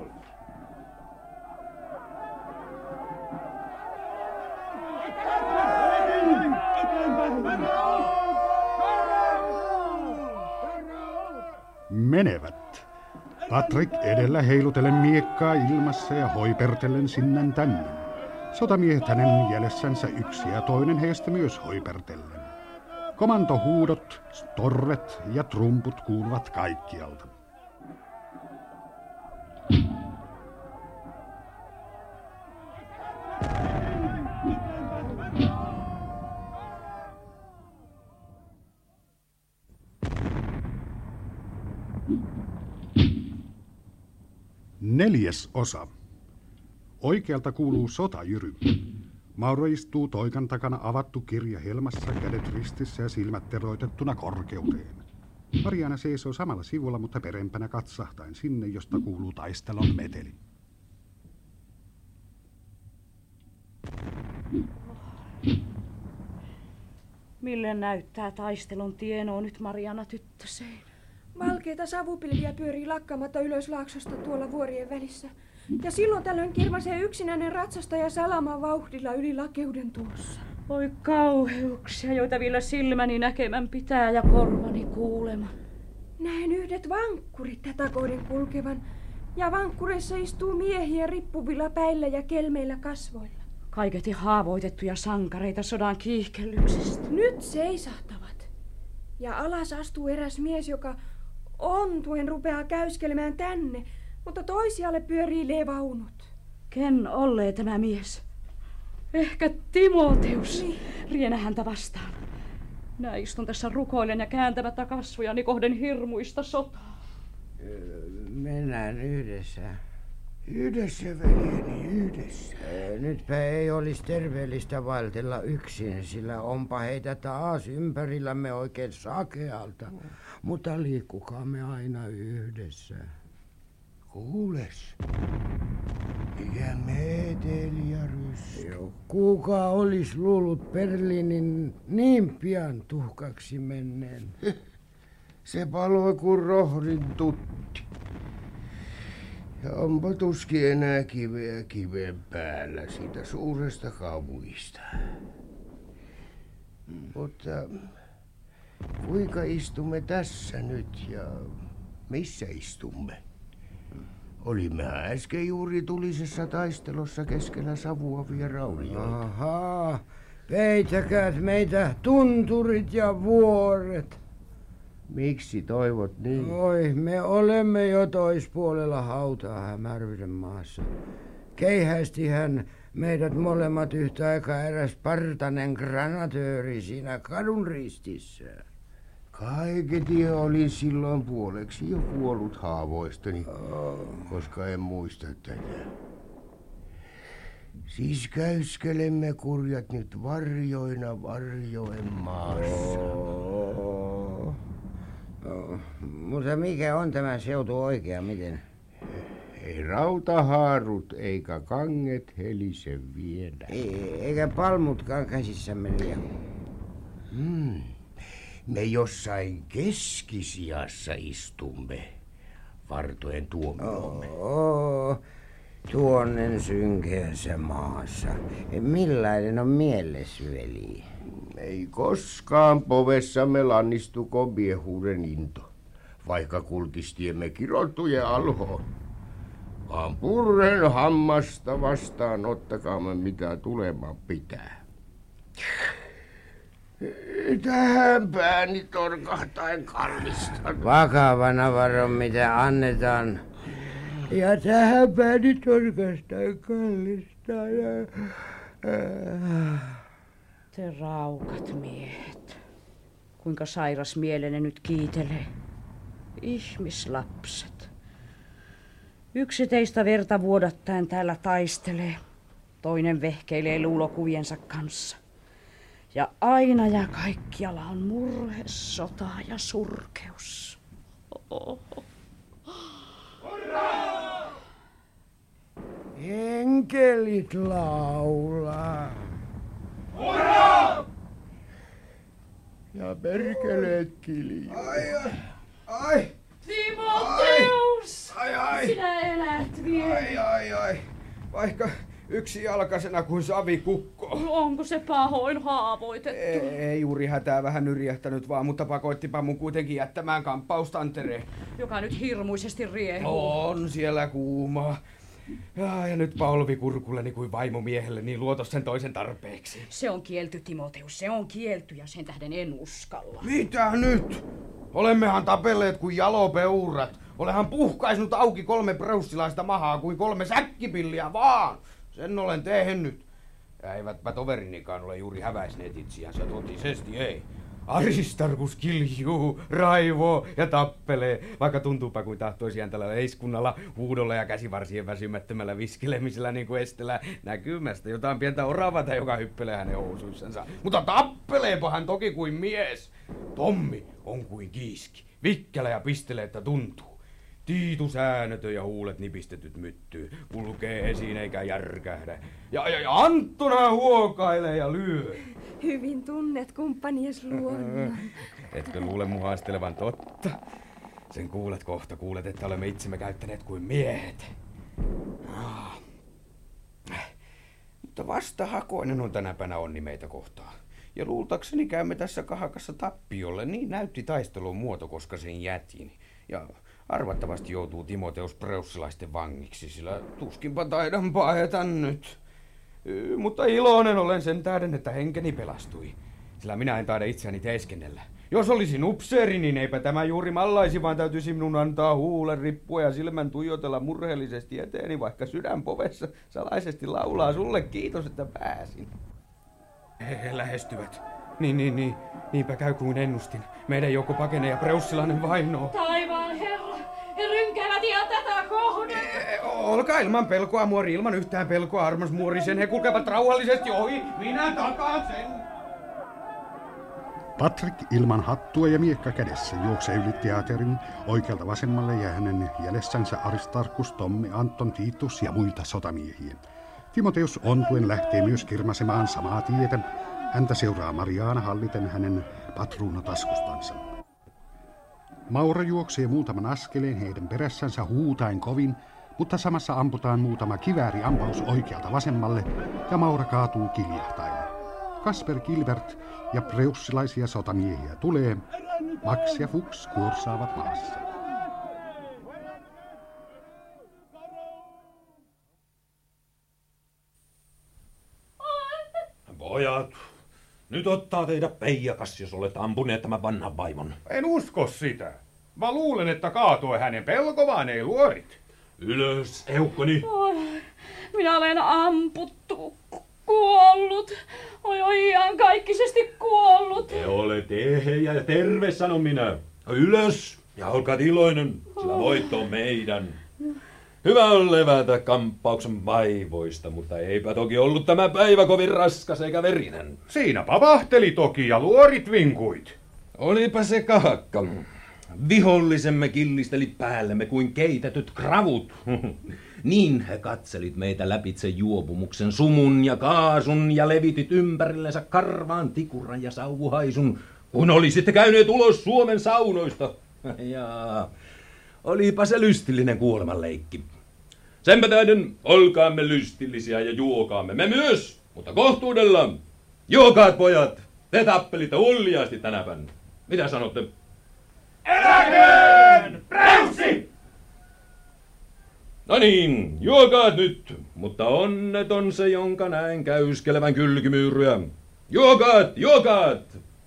Menevät. Patrik edellä heilutellen miekkaa ilmassa ja hoipertellen sinnen tänne. Sotamiehet hänen jäljessänsä yksi ja toinen heistä myös hoipertellen. Komantohuudot, torvet ja trumput kuuluvat kaikkialta. Neljäs osa. Oikealta kuuluu sotajyry. Mauro istuu toikan takana avattu kirja helmassa, kädet ristissä ja silmät teroitettuna korkeuteen. Mariana seisoo samalla sivulla, mutta perempänä katsahtain sinne, josta kuuluu taistelon meteli. Mille näyttää taistelun tienoa nyt Mariana tyttöseen? Valkeita savupilviä pyörii lakkaamatta ylös laaksosta tuolla vuorien välissä. Ja silloin tällöin kirmasee yksinäinen ratsastaja salaman vauhdilla yli lakeuden tuossa. Oi kauheuksia, joita vielä silmäni näkemän pitää ja korvani kuuleman. Näen yhdet vankkurit tätä kohden kulkevan. Ja vankkureissa istuu miehiä rippuvilla päillä ja kelmeillä kasvoilla. Kaiketi haavoitettuja sankareita sodan kiihkellyksistä. Nyt seisahtavat. Ja alas astuu eräs mies, joka ontuen rupeaa käyskelemään tänne, mutta toisialle pyörii levaunut. Ken ollee tämä mies? Ehkä Timoteus. Niin. Rienä häntä vastaan. Minä istun tässä rukoilen ja kääntämättä kasvojani kohden hirmuista sotaa. Mennään yhdessä. Yhdessä, veljeni, yhdessä. Nytpä ei olisi terveellistä vaeltella yksin, sillä onpa heitä taas ympärillämme oikein sakealta. Mutta liikkukaamme aina yhdessä. Kuules, mikä meteli ja ryski. Kuka olisi luullut Berliinin niin pian tuhkaksi menneen? Se paloi kuin rohdin tutti. Ja onpa tuskin enää kiveä kiven päällä siitä suuresta kaupungista. Mutta kuinka istumme tässä nyt ja missä istumme? Olimme äsken juuri tulisessa taistelussa keskellä savuavia raunioita. Ahaa, peitäkäät meitä tunturit ja vuoret. Miksi toivot niin? Oi, me olemme jo toispuolella hautaa hämäryyden maassa. Keihästihän meidät molemmat yhtä aikaa eräs partanen granatööri siinä kadun ristissä. Kaiketi olin silloin puoleksi jo kuollut haavoistani, oh. koska en muista tätä. Siis käyskelemme kurjat nyt varjoina varjoen maassa. Oh. Oh. Mutta mikä on tämä seutu oikea, miten? Ei rautahaarut eikä kanget helise vielä. Ei, eikä palmutkaan käsissämme liian. Hmm. Me jossain keskisijassa istumme, vartojen tuomiomme. Oo, tuonnen synkeässä maassa. Millainen on mieles, veli? Ei koskaan povessamme lannistuko miehuuden into, vaikka kultistiemme kirottujen alhoon. Vaan purren hammasta vastaan ottakaamme mitä tulemaan pitää. Tähän pääni torkahtain kallistan. Vakavana varo, mitä annetaan. Ja tähän pääni torkahtain kallistan. Te raukat miehet. Kuinka sairas mielenne nyt kiitelee. Ihmislapset. Yksi teistä verta vuodattaen täällä taistelee. Toinen vehkeilee luulokuviensa kanssa. Ja aina ja kaikkialla on murhe, sota ja surkeus. Hurraa! Enkelit laulaa. Hurraa! Ja perkeleet kiljuu. Ai, ai, ai. Timoteus! Ai, ai. Sinä elät vielä. Ai, ai, ai. Vaikka yksi jalkaisena kuin savikukko. Onko se pahoin haavoitettu? Ei, ei juuri hätää vähän nyrjähtänyt vaan, mutta pakoittipa mun kuitenkin jättämään kamppaustantereen. Joka nyt hirmuisesti riehuu. On siellä kuumaa. Ja, ja nyt polvi kurkulleni kuin vaimomiehelle, niin luotos sen toisen tarpeeksi. Se on kielty, Timoteus, se on kielty ja sen tähden en uskalla. Mitä nyt? Olemmehan tapelleet kuin jalopeurat. Olehan puhkaisnut auki kolme preussilaista mahaa kuin kolme säkkipilliä vaan. Sen olen tehnyt. Ja eivätpä toverinikaan ole juuri häväisneet itseänsä, totisesti ei. Aristarkus kiljuu, raivoo ja tappelee, vaikka tuntuupa kuin tahtoisiaan tällä leiskunnalla, huudolla ja käsivarsien väsymättömällä viskelemisellä niin kuin estelää näkymästä jotain pientä oravata, joka hyppelee hänen housuissansa. Mutta tappeleepa hän toki kuin mies. Tommi on kuin kiiski, vikkelä ja pistelee, että tuntuu. Tiitu säännötön ja huulet nipistetyt myttyy, kulkee esiin eikä järkähdä. Ja, ja, ja Anttona huokailee ja lyö. Hyvin tunnet kumppanies luonnon. Etkö luule mun haastelevan totta? Sen kuulet kohta, kuulet, että olemme itsemme käyttäneet kuin miehet. Ah. Mutta vastahakoinen on tänäpänä onni meitä kohtaan. Ja luultakseni käymme tässä kahakassa tappiolle, niin näytti taistelun muoto, koska sen jätin. Ja arvattavasti joutuu Timoteus preussilaisten vangiksi, sillä tuskinpa taidan paeta nyt. Mutta iloinen olen sen tähden, että henkeni pelastui. Sillä minä en taida itseäni teeskennellä. Jos olisin upseeri, niin eipä tämä juuri mallaisi, vaan täytyisi minun antaa huulen rippua ja silmän tuijotella murheellisesti eteeni, vaikka sydän povessa salaisesti laulaa sulle kiitos, että pääsin. He, he lähestyvät. Niin, niin, niin. Niinpä käy kuin ennustin. Meidän joukko pakenee ja preussilainen vainoo. Taivaan herra, he rynkäävät ihan tätä kohden. E, olkaa ilman pelkoa, muori, ilman yhtään pelkoa, armas muori, sen he kulkevat rauhallisesti ohi. Minä takaan sen. Patrick ilman hattua ja miekka kädessä juoksee yli teatterin oikealta vasemmalle ja hänen jäljessänsä Aristarkus, Tommi, Anton, Titus ja muita sotamiehiä. Timoteus ontuen lähtee myös kirmasemaan samaa tietä. Häntä seuraa Mariana halliten hänen patruunataskustansa. Maura juoksee muutaman askeleen heidän perässänsä huutaen kovin, mutta samassa amputaan muutama kivääriampaus oikealta vasemmalle ja Maura kaatuu kiljahtaen. Kasper Kilvert ja preussilaisia sotamiehiä tulee. Max ja Fuchs kuorsaavat maassa. Pojat, nyt ottaa teidät peijakas, jos olet ampuneet tämän vanhan vaimon. En usko sitä. Mä luulen, että kaatoi hänen pelko, vaan ei luorit. Ylös, eukkoni. Oi, minä olen amputtu, kuollut. Oi, oi, ihan kaikkisesti kuollut. Te olette ehjä ja terve, sanon minä. Ylös ja olkaa iloinen, sillä voitto on meidän. Hyvä on levätä kamppauksen vaivoista, mutta eipä toki ollut tämä päivä kovin raskas eikä verinen. Siinä pavahteli toki ja luorit vinkuit. Olipa se kahakka. Vihollisemme killisteli päällemme kuin keitetyt kravut. Niin he katselit meitä läpitse juopumuksen sumun ja kaasun ja levitit ympärillensä karvaan tikuran ja sauvuhaisun, kun olisitte käyneet ulos Suomen saunoista. Jaa, olipa se lystillinen kuolemanleikki. Senpä tähden olkaamme lystillisiä ja juokaamme. Me myös, mutta kohtuudella. Juokaat, pojat, te tappelitte uljaasti tänäpänä. Mitä sanotte? Eläköön, preussi! No niin, juokaat nyt, mutta onneton se, jonka näen käyskelevän kylkimyyryä. Juokaat, juokaat!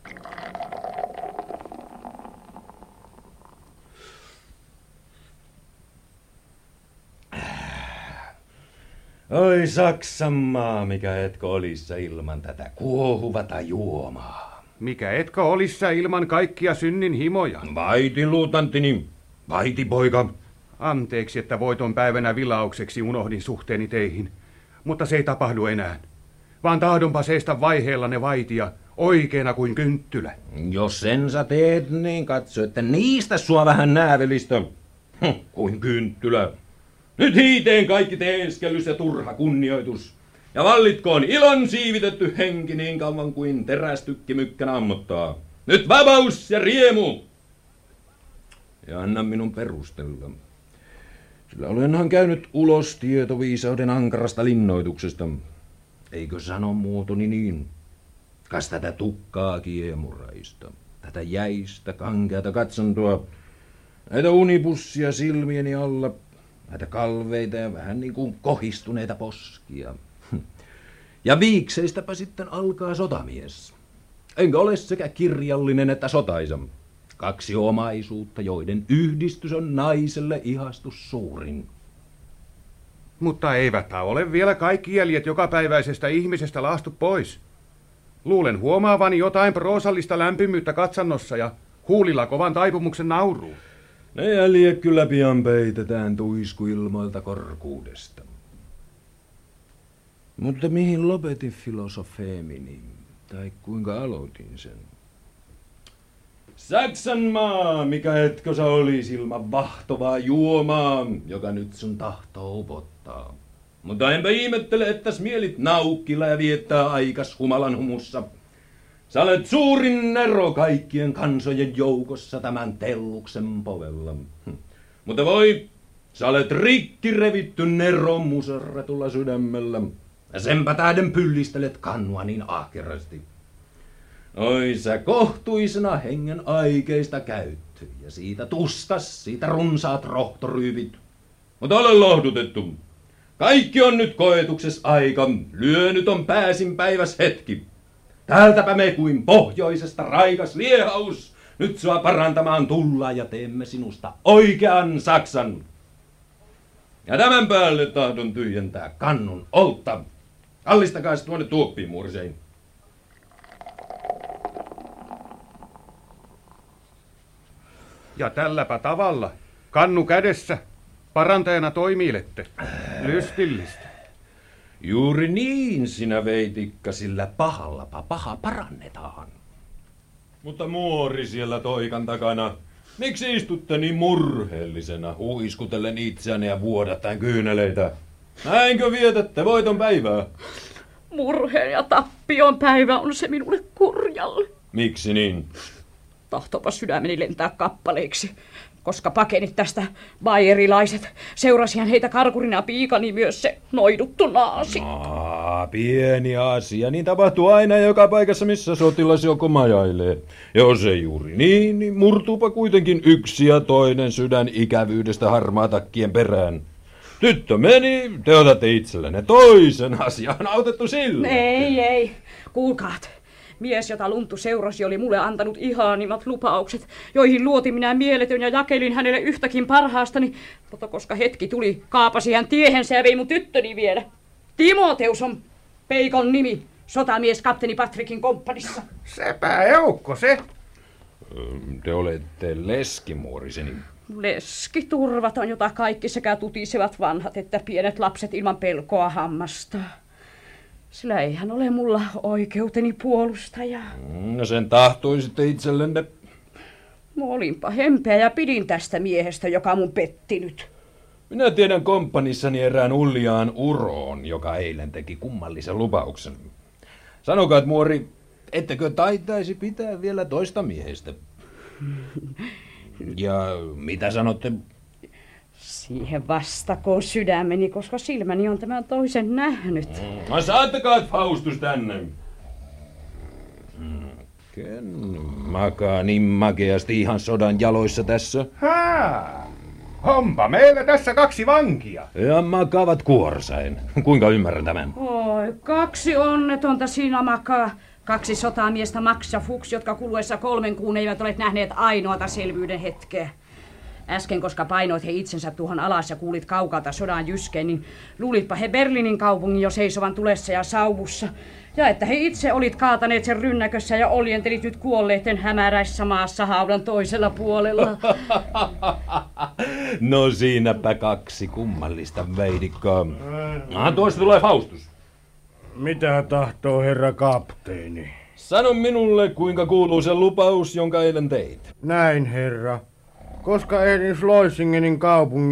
Oi Saksan maa, mikä etkö olissa ilman tätä kuohuvata juomaa. Mikä etkö olissa ilman kaikkia synnin himoja? Vaiti, luutantini, vaiti poika. Anteeksi, että voiton päivänä vilaukseksi unohdin suhteeni teihin, mutta se ei tapahdu enää. Vaan tahdonpa seistä vaiheellanne vaitia, oikeena kuin kynttylä. Jos sen sä teet, niin katso, että niistä sua vähän näävelistä. Hm, kuin kynttylä. Nyt hiiteen kaikki teeskellys ja turha kunnioitus. Ja vallitkoon ilon siivitetty henki niin kauan kuin terästykkimykkänä ammottaa. Nyt vapaus ja riemu! Ja anna minun perustella. Sillä olenhan käynyt ulos tietoviisauden ankarasta linnoituksesta. Eikö sano muotoni niin? Kas tätä tukkaa kiemuraista, tätä jäistä, kankeata katsantoa, näitä unipussia silmieni alla, näitä kalveita ja vähän niin kuin kohistuneita poskia. Ja viikseistäpä sitten alkaa sotamies. Enkä ole sekä kirjallinen että sotaisa. Kaksi omaisuutta, joiden yhdistys on naiselle ihastus suurin. Mutta eivätpä ole vielä kaikki jäljet jokapäiväisestä ihmisestä laastu pois. Luulen huomaavani jotain proosallista lämpimyyttä katsannossa ja huulilla kovan taipumuksen nauruun. Ne jäljet kyllä pian peitetään tuiskuilmoilta korkuudesta. Mutta mihin lopetin filosofeemini, tai kuinka aloitin sen? Saksan maa, mikä hetkossa olisi ilman vahtovaa juomaa, joka nyt sun tahtoo upottaa. Mutta enpä ihmettele, ettäs mielit naukkilla ja viettää aikas humalan humussa. Sä olet suurin nero kaikkien kansojen joukossa tämän telluksen povella. Hm. Mutta voi, sä olet rikki revitty nero muserretulla sydämellä. Ja senpä tähden pyllistelet kannua niin ahkerasti. Oi sä kohtuisena hengen aikeista käytty, ja siitä tuskas, siitä runsaat rohtoryypit. Mutta ole lohdutettu. Kaikki on nyt koetukses aika, lyönyt on pääsin päiväs hetki. Täältäpä me kuin pohjoisesta raikas liehaus, nyt sua parantamaan tullaan ja teemme sinusta oikean Saksan. Ja tämän päälle tahdon tyhjentää kannun oltta. Allistakaa se tuonne tuoppiin, Muurisein. Ja tälläpä tavalla, kannu kädessä, parantajana toimiilette. Lystillistä. Juuri niin sinä veitikka, sillä pahallapa paha parannetaan. Mutta muori siellä toikan takana, miksi istutte niin murheellisena, huiskutellen itseänne ja vuodattaen kyyneleitä? Näinkö vietätte voiton päivää? Murheen ja tappion päivä on se minulle kurjalle. Miksi niin? Tahtopa sydämeni lentää kappaleiksi, koska pakenit tästä bayerilaiset. Seurasihan heitä karkurina piikani myös se noiduttu naasi. Aa, pieni asia. Niin tapahtuu aina joka paikassa, missä sotilasjoukko majailee. Jos ei juuri niin, niin murtuupa kuitenkin yksi ja toinen sydän ikävyydestä harmaatakkien perään. Tyttö meni, te otatte itsellenne toisen asian, autettu sillä. Ei, ei. Kuulkaat. Mies, jota Lunttu seurasi, oli mulle antanut ihanimmat lupaukset, joihin luotin minä mieletön ja jakelin hänelle yhtäkin parhaastani. Mutta koska hetki tuli, kaapasi hän tiehensä ja vei mun tyttöni viedä. Timoteus on peikon nimi, sotamies kapteeni Patrickin komppanissa. Sepä eukko se. Te olette leskimuoriseni. Leski turvaton, jota kaikki sekä tutisevat vanhat että pienet lapset ilman pelkoa hammastaa. Sillä eihän ole mulla oikeuteni puolustaja. No sen tahtoisitte itsellenne. Olinpa hempeä ja pidin tästä miehestä, joka mun petti nyt. Minä tiedän komppanissani erään ulliaan Uroon, joka eilen teki kummallisen lupauksen. Sanokaa, muori, ettekö taitaisi pitää vielä toista miehestä? Ja mitä sanotte? Siihen vastakoon sydämeni, koska silmäni on tämän toisen nähnyt. Mm. No saattakaa Faustus tänne. Ken makaa niin makeasti ihan sodan jaloissa tässä? Hää! Hompa, meillä tässä kaksi vankia. Ja makaavat kuorsain. Kuinka ymmärrän tämän? Oi, kaksi onnetonta siinä makaa. Kaksi sotamiestä Max ja Fuchs, jotka kuluessa kolmen kuun eivät ole nähneet ainoata selvyyden hetkeä. Äsken, koska painoit he itsensä tuohon alas ja kuulit kaukalta sodan jyskeen, niin luulitpa he Berliinin kaupungin jo seisovan tulessa ja sauvussa. Ja että he itse olit kaataneet sen rynnäkössä ja oljentelit nyt kuolleiden hämäräissä maassa haudan toisella puolella. No siinäpä kaksi kummallista veidikkaa. Ah, tuosta tulee Faustus. Mitä tahtoo herra kapteeni? Sano minulle, kuinka kuuluu se lupaus, jonka eilen teit. Näin, herra. Koska ehdin Schloissingenin kaupungin,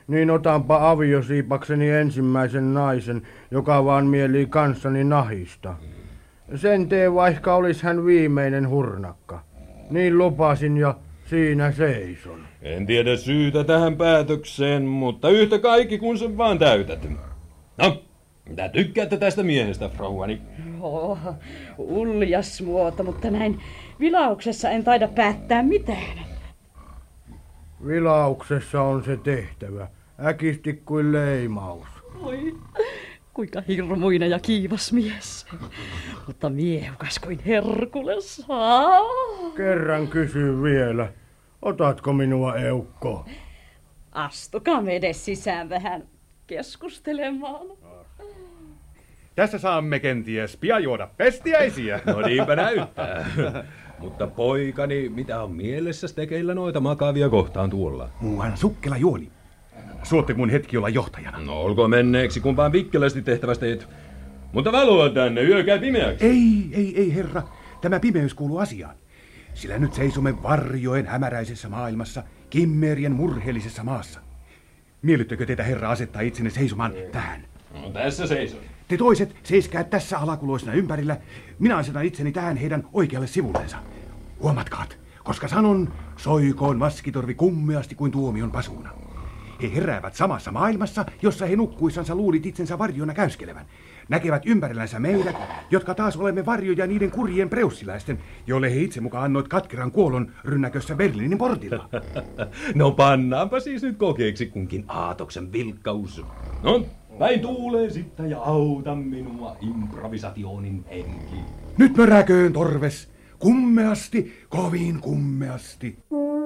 niin otanpa aviosiipakseni ensimmäisen naisen, joka vaan mielii kanssani nahista. Sen tee, vaikka olis hän viimeinen hurnakka. Niin lupasin ja siinä seison. En tiedä syytä tähän päätökseen, mutta yhtä kaikki kun sen vaan täytät. No, mitä tykkäätte tästä miehestä, rouvani? Joo, uljas muoto, mutta näin vilauksessa en taida päättää mitään. Vilauksessa on se tehtävä, äkisti kuin leimaus. Oi, kuinka hirmuinen ja kiivas mies, mutta miehukas kuin Herkules. Kerran kysyn vielä, otatko minua eukko? Astukaa edes sisään vähän keskustelemaan. Tässä saamme kenties pian juoda pestiäisiä. No niinpä näyttää. Mutta poikani, mitä on mielessäs tekeillä noita makavia kohtaan tuolla? Muuhan sukkela juoni. Suotte mun hetki olla johtajana. No olko menneeksi, kun vaan vikkelästi tehtävästä et. Mutta valoa tänne, yö käy pimeäksi. Ei, ei, ei herra. Tämä pimeys kuuluu asiaan. Sillä nyt seisomme varjoen hämäräisessä maailmassa, kimmerien murheellisessa maassa. Miellyttekö teitä herra asettaa itsenne seisomaan tähän? No tässä seison. Te toiset seiskää tässä alakuloisena ympärillä. Minä asetan itseni tähän heidän oikealle sivullensa. Huomatkaat, koska sanon, soikoon maskitorvi kummeasti kuin tuomion pasuuna. He heräävät samassa maailmassa, jossa he nukkuissansa luulit itsensä varjona käyskelevän. Näkevät ympärillänsä meidät, jotka taas olemme varjoja niiden kurjien preussiläisten, joille he itse mukaan annoit katkeran kuolon rynnäkössä Berliinin portilla. No pannaanpa siis nyt kokeeksi kunkin aatoksen vilkkaus. No, päin tuulee sitten ja auta minua improvisaationin henki. Nyt möräköön torves, kummeasti, kovin kummeasti.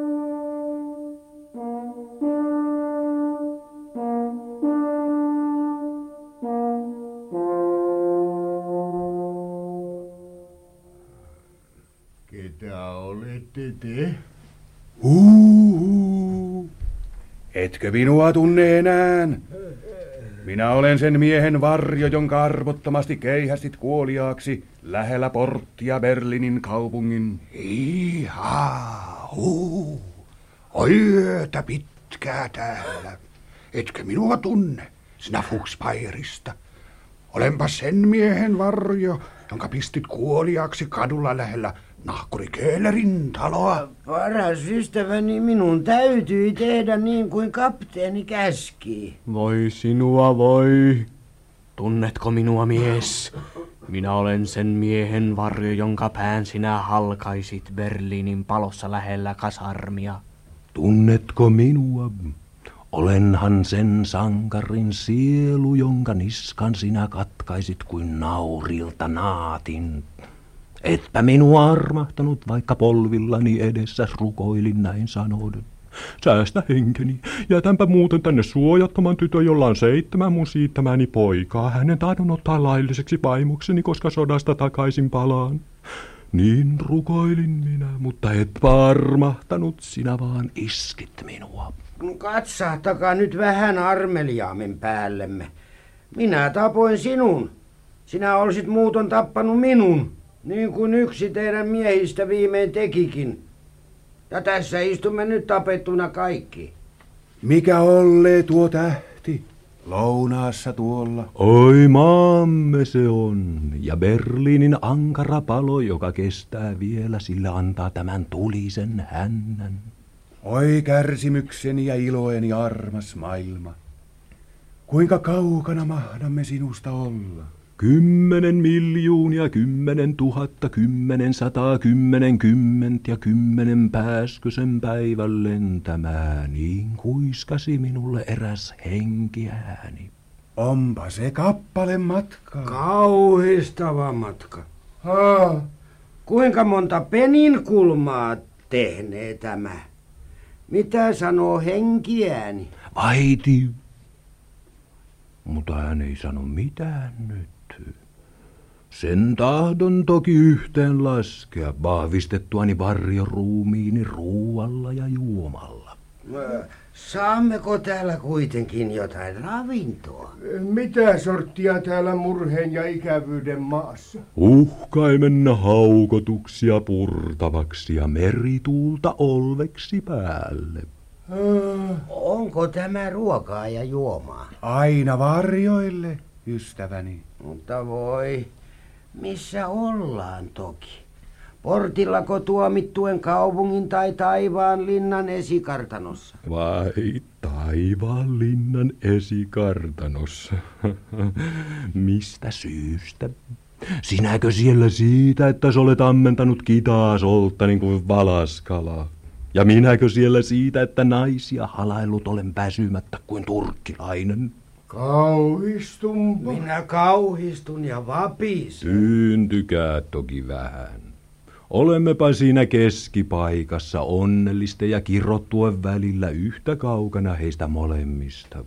Ketä olette te? Huuhuu. Etkö minua tunne enään? Minä olen sen miehen varjo, jonka arvottomasti keihästit kuoliaaksi lähellä porttia Berliinin kaupungin. Ihaa, huu. Oi yötä pitkää täällä. Etkö minua tunne, sinä Fuchsbayerista? Olenpa sen miehen varjo, jonka pistit kuoliaaksi kadulla lähellä nahkuri Köhlerin taloa. Paras ystäväni, minun täytyi tehdä niin kuin kapteeni käski. Voi sinua voi. Tunnetko minua, mies? Minä olen sen miehen varjo, jonka pään sinä halkaisit Berliinin palossa lähellä kasarmia. Tunnetko minua? Olenhan sen sankarin sielu, jonka niskan sinä katkaisit kuin naurilta naatin. Etpä minua armahtanut, vaikka polvillani edessä rukoilin näin sanouden. Säästä henkeni, jätänpä muuten tänne suojattoman tytön, jolla on seitsemän mun siittämäni poikaa. Hänen tahdon ottaa lailliseksi vaimokseni, koska sodasta takaisin palaan. Niin rukoilin minä, mutta etpä armahtanut, sinä vaan iskit minua. Katsahtakaa nyt vähän armeliaamin päällemme. Minä tapoin sinun. Sinä olisit muuton tappanut minun, niin kuin yksi teidän miehistä viimein tekikin. Ja tässä istumme nyt tapettuna kaikki. Mikä ollee tuo tähti? Lounaassa tuolla. Oi maamme se on, ja Berliinin ankara palo, joka kestää vielä, sillä antaa tämän tulisen hännän. Oi kärsimykseni ja iloeni armas maailma. Kuinka kaukana mahdamme sinusta olla? Kymmenen miljoonia, kymmenen tuhatta, kymmenen sataa, kymmenen kymment ja kymmenen pääskö sen päivän lentämään, niin kuiskasi minulle eräs henkiääni. Onpa se kappale matkaa. Kauhistava matka. Haa, kuinka monta peninkulmaa tehnee tämä? Mitä sanoo henkiääni? Vaiti. Mutta hän ei sano mitään nyt. Sen tahdon toki yhteen laskea, vahvistettuani varjoruumiini ruualla ja juomalla. Saammeko täällä kuitenkin jotain ravintoa? Mitä sorttia täällä murheen ja ikävyyden maassa? Uhkaimenna haukotuksia purtavaksi ja merituulta olveksi päälle. Onko tämä ruokaa ja juomaa? Aina varjoille, ystäväni. Mutta voi, missä ollaan toki? Portillako tuomittuen kaupungin tai taivaan linnan esikartanossa? Vai taivaan linnan esikartanossa? Mistä syystä? Sinäkö siellä siitä, että sä olet ammentanut kitaa soltta niin kuin valaskala? Ja minäkö siellä siitä, että naisia halaillut olen väsymättä kuin turkkilainen? Kauhistunpa. Minä kauhistun ja vapisen. Tyyntykää toki vähän. Olemmepa siinä keskipaikassa onnellisten ja kirottua välillä yhtä kaukana heistä molemmista.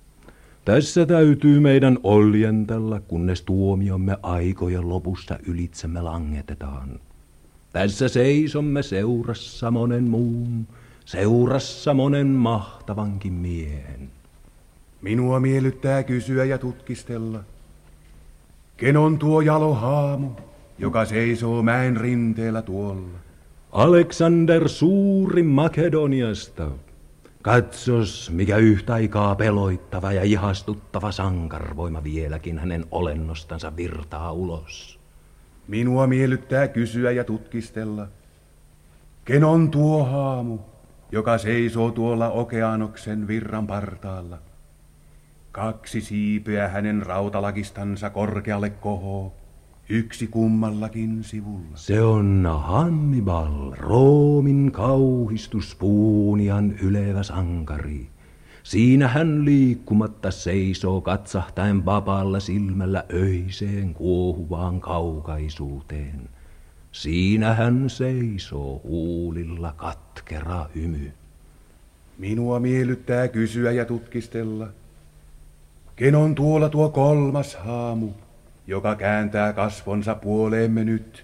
Tässä täytyy meidän oljentella, kunnes tuomiomme aikojen lopussa ylitsemme langetetaan. Tässä seisomme seurassa monen muun, seurassa monen mahtavankin miehen. Minua miellyttää kysyä ja tutkistella. Ken on tuo jalo haamu, joka seisoo mäen rinteellä tuolla? Aleksander suuri Makedoniasta. Katsos, mikä yhtä aikaa peloittava ja ihastuttava sankarvoima vieläkin hänen olennostansa virtaa ulos. Minua miellyttää kysyä ja tutkistella. Ken on tuo haamu, joka seisoo tuolla okeanoksen virran partaalla? Kaksi siipeä hänen rautalakistansa korkealle kohoo, yksi kummallakin sivulla. Se on Hannibal, Roomin kauhistus Puunian ylevä sankari. Siinä hän liikkumatta seisoo katsahtaen vapaalla silmällä öiseen kuohuvaan kaukaisuuteen. Siinä hän seisoo huulilla katkera hymy. Minua miellyttää kysyä ja tutkistella. Ken on tuolla tuo kolmas haamu, joka kääntää kasvonsa puoleemme nyt?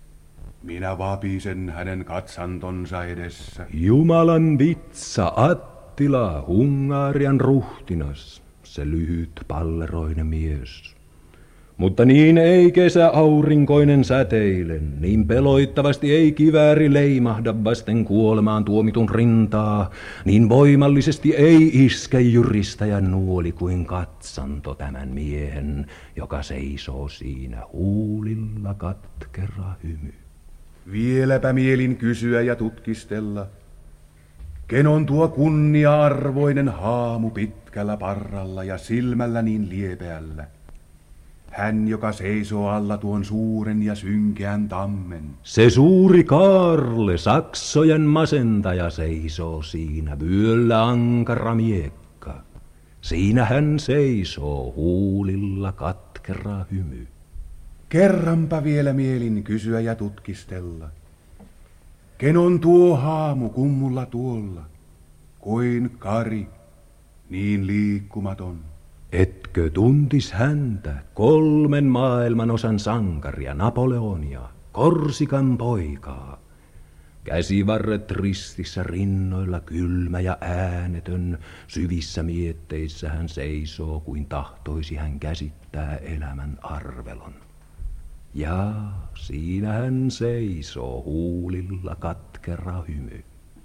Minä vapisen hänen katsantonsa edessä. Jumalan vitsa Attila, Hungarian ruhtinas, se lyhyt palleroinen mies. Mutta niin ei kesä aurinkoinen säteile, niin peloittavasti ei kivääri leimahda vasten kuolemaan tuomitun rintaa, niin voimallisesti ei iske jyristäjän nuoli kuin katsanto tämän miehen, joka seisoo siinä huulilla katkera hymy. Vieläpä mielin kysyä ja tutkistella. Ken on tuo kunnia-arvoinen haamu pitkällä parralla ja silmällä niin liepeällä? Hän, joka seisoo alla tuon suuren ja synkeän tammen. Se suuri Kaarle, saksojen masentaja, seisoo siinä, vyöllä ankara miekka. Siinä hän seisoo, huulilla katkera hymy. Kerranpa vielä mielin kysyä ja tutkistella. Ken on tuo haamu kummulla tuolla, kuin kari, niin liikkumaton? Etkö tuntis häntä, kolmen maailman osan sankaria, Napoleonia, Korsikan poikaa? Käsivarret ristissä rinnoilla, kylmä ja äänetön, syvissä mietteissä hän seisoo, kuin tahtoisi hän käsittää elämän arvelon. Ja siinä hän seisoo, huulilla katkera hymy.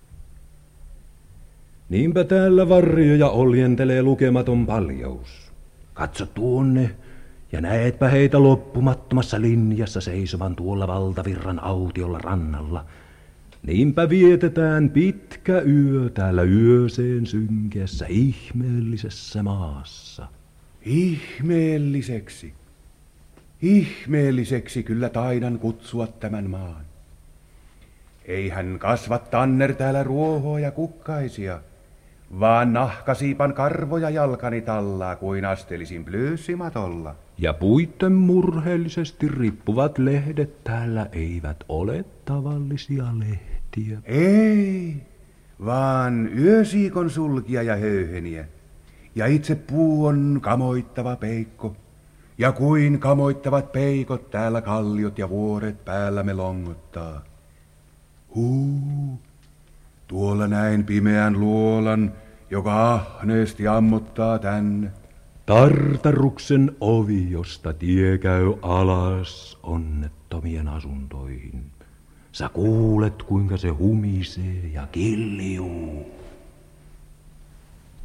Niinpä täällä varjoja oljentelee lukematon paljous. Katso tuonne, ja näetpä heitä loppumattomassa linjassa seisovan tuolla valtavirran autiolla rannalla. Niinpä vietetään pitkä yö täällä yöseen synkeässä ihmeellisessä maassa. Ihmeelliseksi. Ihmeelliseksi kyllä taidan kutsua tämän maan. Eihän kasva tanner täällä ruohoa ja kukkaisia, vaan nahkasiipan karvoja jalkani tallaa kuin astelisin plyysimatolla. Ja puitten murheellisesti rippuvat lehdet täällä eivät ole tavallisia lehtiä. Ei, vaan yösiikon sulkia ja höyheniä. Ja itse puu on kamoittava peikko. Ja kuin kamoittavat peikot täällä kalliot ja vuoret päällämme longottaa. Huu, tuolla näin pimeän luolan, joka ahneesti ammottaa tänne. Tartaruksen ovi, josta tie käy alas onnettomien asuntoihin. Sä kuulet, kuinka se humisee ja killiuu.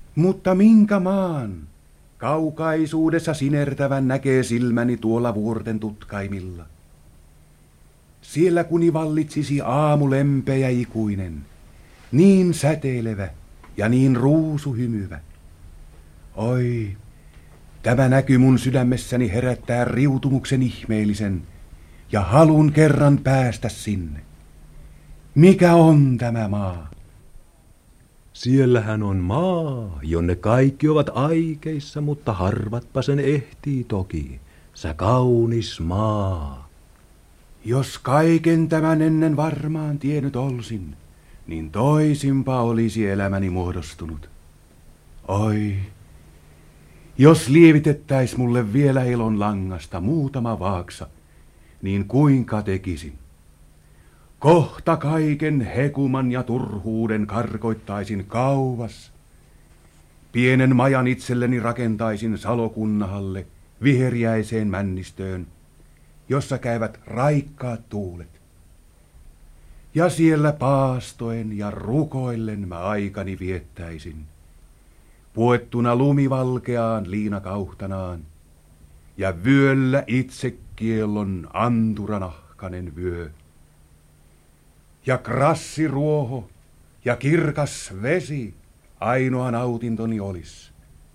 Mutta minkä maan? Kaukaisuudessa sinertävän näkee silmäni tuolla vuorten tutkaimilla. Siellä kuni vallitsisi aamu lempeä ikuinen, niin säteilevä ja niin ruusuhymyvä. Oi, tämä näky mun sydämessäni herättää riutumuksen ihmeellisen ja halun kerran päästä sinne. Mikä on tämä maa? Siellähän on maa, jonne kaikki ovat aikeissa, mutta harvatpa sen ehtii toki. Sä kaunis maa. Jos kaiken tämän ennen varmaan tiennyt olsin, niin toisinpa olisi elämäni muodostunut. Oi, jos lievitettäis mulle vielä elon langasta muutama vaaksa, niin kuinka tekisin? Kohta kaiken hekuman ja turhuuden karkoittaisin kauas. Pienen majan itselleni rakentaisin Salokunnahalle, viheriäiseen männistöön, jossa käyvät raikkaat tuulet. Ja siellä paastoen ja rukoillen mä aikani viettäisin, puettuna lumivalkeaan liinakauhtanaan, ja vyöllä itsekiellon anturanahkanen vyö. Ja krassiruoho ja kirkas vesi ainoa nautintoni olis.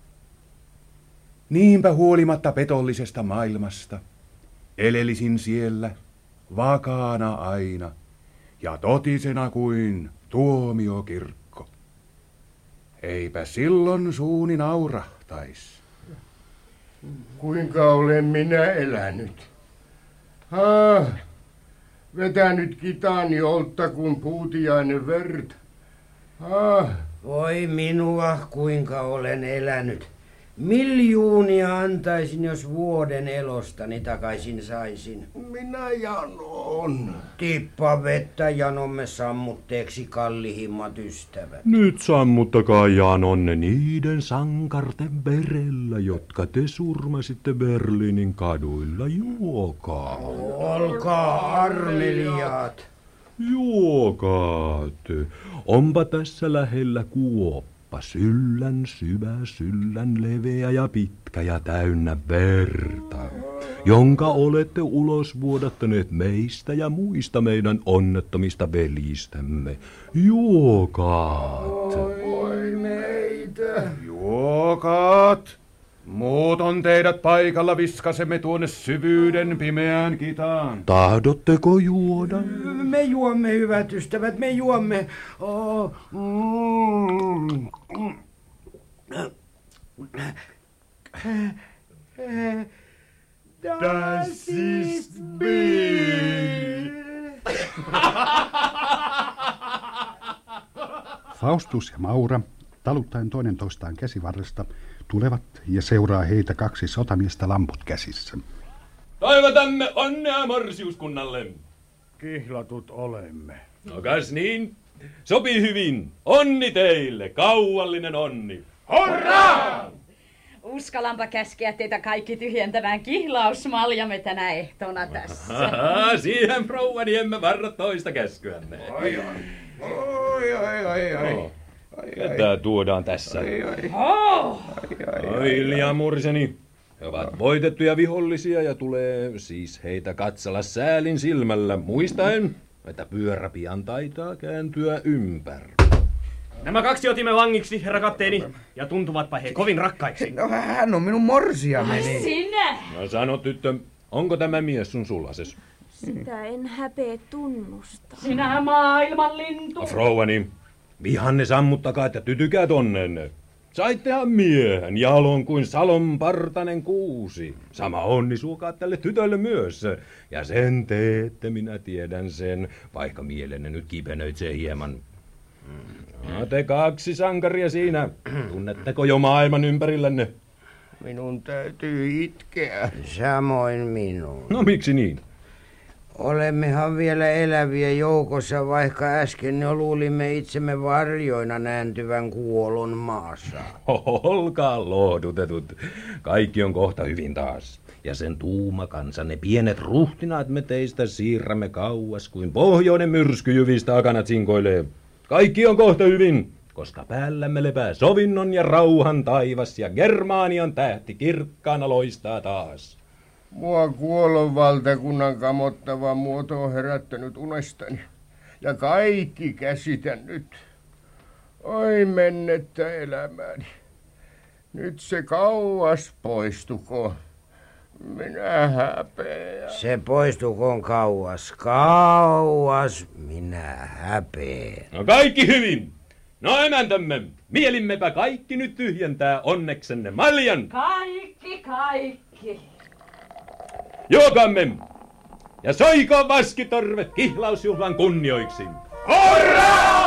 Niinpä huolimatta petollisesta maailmasta elelisin siellä vakaana aina ja totisena kuin tuomiokirkko. Eipä silloin suuni naurahtais. Kuinka olen minä elänyt? Ah, vetänyt kitaani oltta kun puutiainen vert. Ah. Voi minua, kuinka olen elänyt. Miljuunia antaisin, jos vuoden elostani takaisin saisin. Minä janon. Tippa vettä janomme sammutteeksi, kallihimmat ystävät. Nyt sammuttakaa janonne niiden sankarten verellä, jotka te surmasitte Berliinin kaduilla. Juokaa. Olkaa armeliaat. Juokaat. Onpa tässä lähellä kuoppa. Syllän syvä, syllän leveä ja pitkä ja täynnä verta, jonka olette ulos vuodattaneet meistä ja muista meidän onnettomista velistämme. Juokaat. Oi meitä. Juokaat. Muuton teidät paikalla viskasemme tuonne syvyyden pimeään kitaan. Tahdotteko juoda? Me juomme, hyvät ystävät, me juomme. Oh. Mm. Das ist Bier. Faustus ja Maura, taluttaen toinen toistaan käsivarresta, tulevat ja seuraa heitä kaksi sotamiestä lamput käsissä. Toivotamme onnea morsiuskunnalle. Kihlatut olemme. No kas niin, sopii hyvin. Onni teille, kauallinen onni. Hurraa! Uskallanpa käskeä teitä kaikki tyhjentämään kihlausmaljamme tänä ehtona tässä. Aha, siihen rouvani emme varra toista käskyämme. Oi, oi, oi, oi, oi. No. Ketä tuodaan tässä? Ai, ai. Oh. Ai, Ilja Murseni. He ovat voitettuja vihollisia ja tulee siis heitä katsella säälin silmällä, muistaen, että pyörä pian taitaa kääntyä ympäri. Nämä kaksi otimme vangiksi, herra kapteeni, ja tuntuvatpa he kovin rakkaiksi. No hän on minun morsiameni. Sinne! No sano tyttö, onko tämä mies sun sulases? Sitä en häpeä tunnustaa. Sinä maailman lintu. No, rouvani, vihanne sammuttakaa, että tytykäät onnenne. Saittehan miehen, jalon kuin salonpartainen kuusi. Sama onni suokaa tälle tytölle myös. Ja sen teette, minä tiedän sen, vaikka mielenne nyt kipenöitsee hieman. No, te kaksi sankaria siinä. Tunnetteko jo maailman ympärillänne? Minun täytyy itkeä. Samoin minun. No miksi niin? Olemmehan vielä eläviä joukossa, vaikka äsken jo luulimme itsemme varjoina nääntyvän kuolon maassa. Olkaa lohdutetut. Kaikki on kohta hyvin taas. Ja sen tuuma kansa, ne pienet ruhtinaat me teistä siirrämme kauas, kuin pohjoinen myrsky jyvistä akanat sinkoilee. Kaikki on kohta hyvin. koska päällämme lepää sovinnon ja rauhan taivas ja Germaanian tähti kirkkaana loistaa taas. Mua kuolon valtakunnan kamottava muoto on herättänyt unestani, ja kaikki käsitän nyt. Oi mennettä elämääni. Nyt se kauas poistuko. Minä häpeän. Se poistukoon kauas, kauas, minä häpeän. No kaikki hyvin. No emäntämme, mielimmepä kaikki nyt tyhjentää onneksenne maljan. Kaikki, kaikki. Juokamme. Ja soiko vaskitorvet kihlausjuhlan kunnioiksi. Hurraa!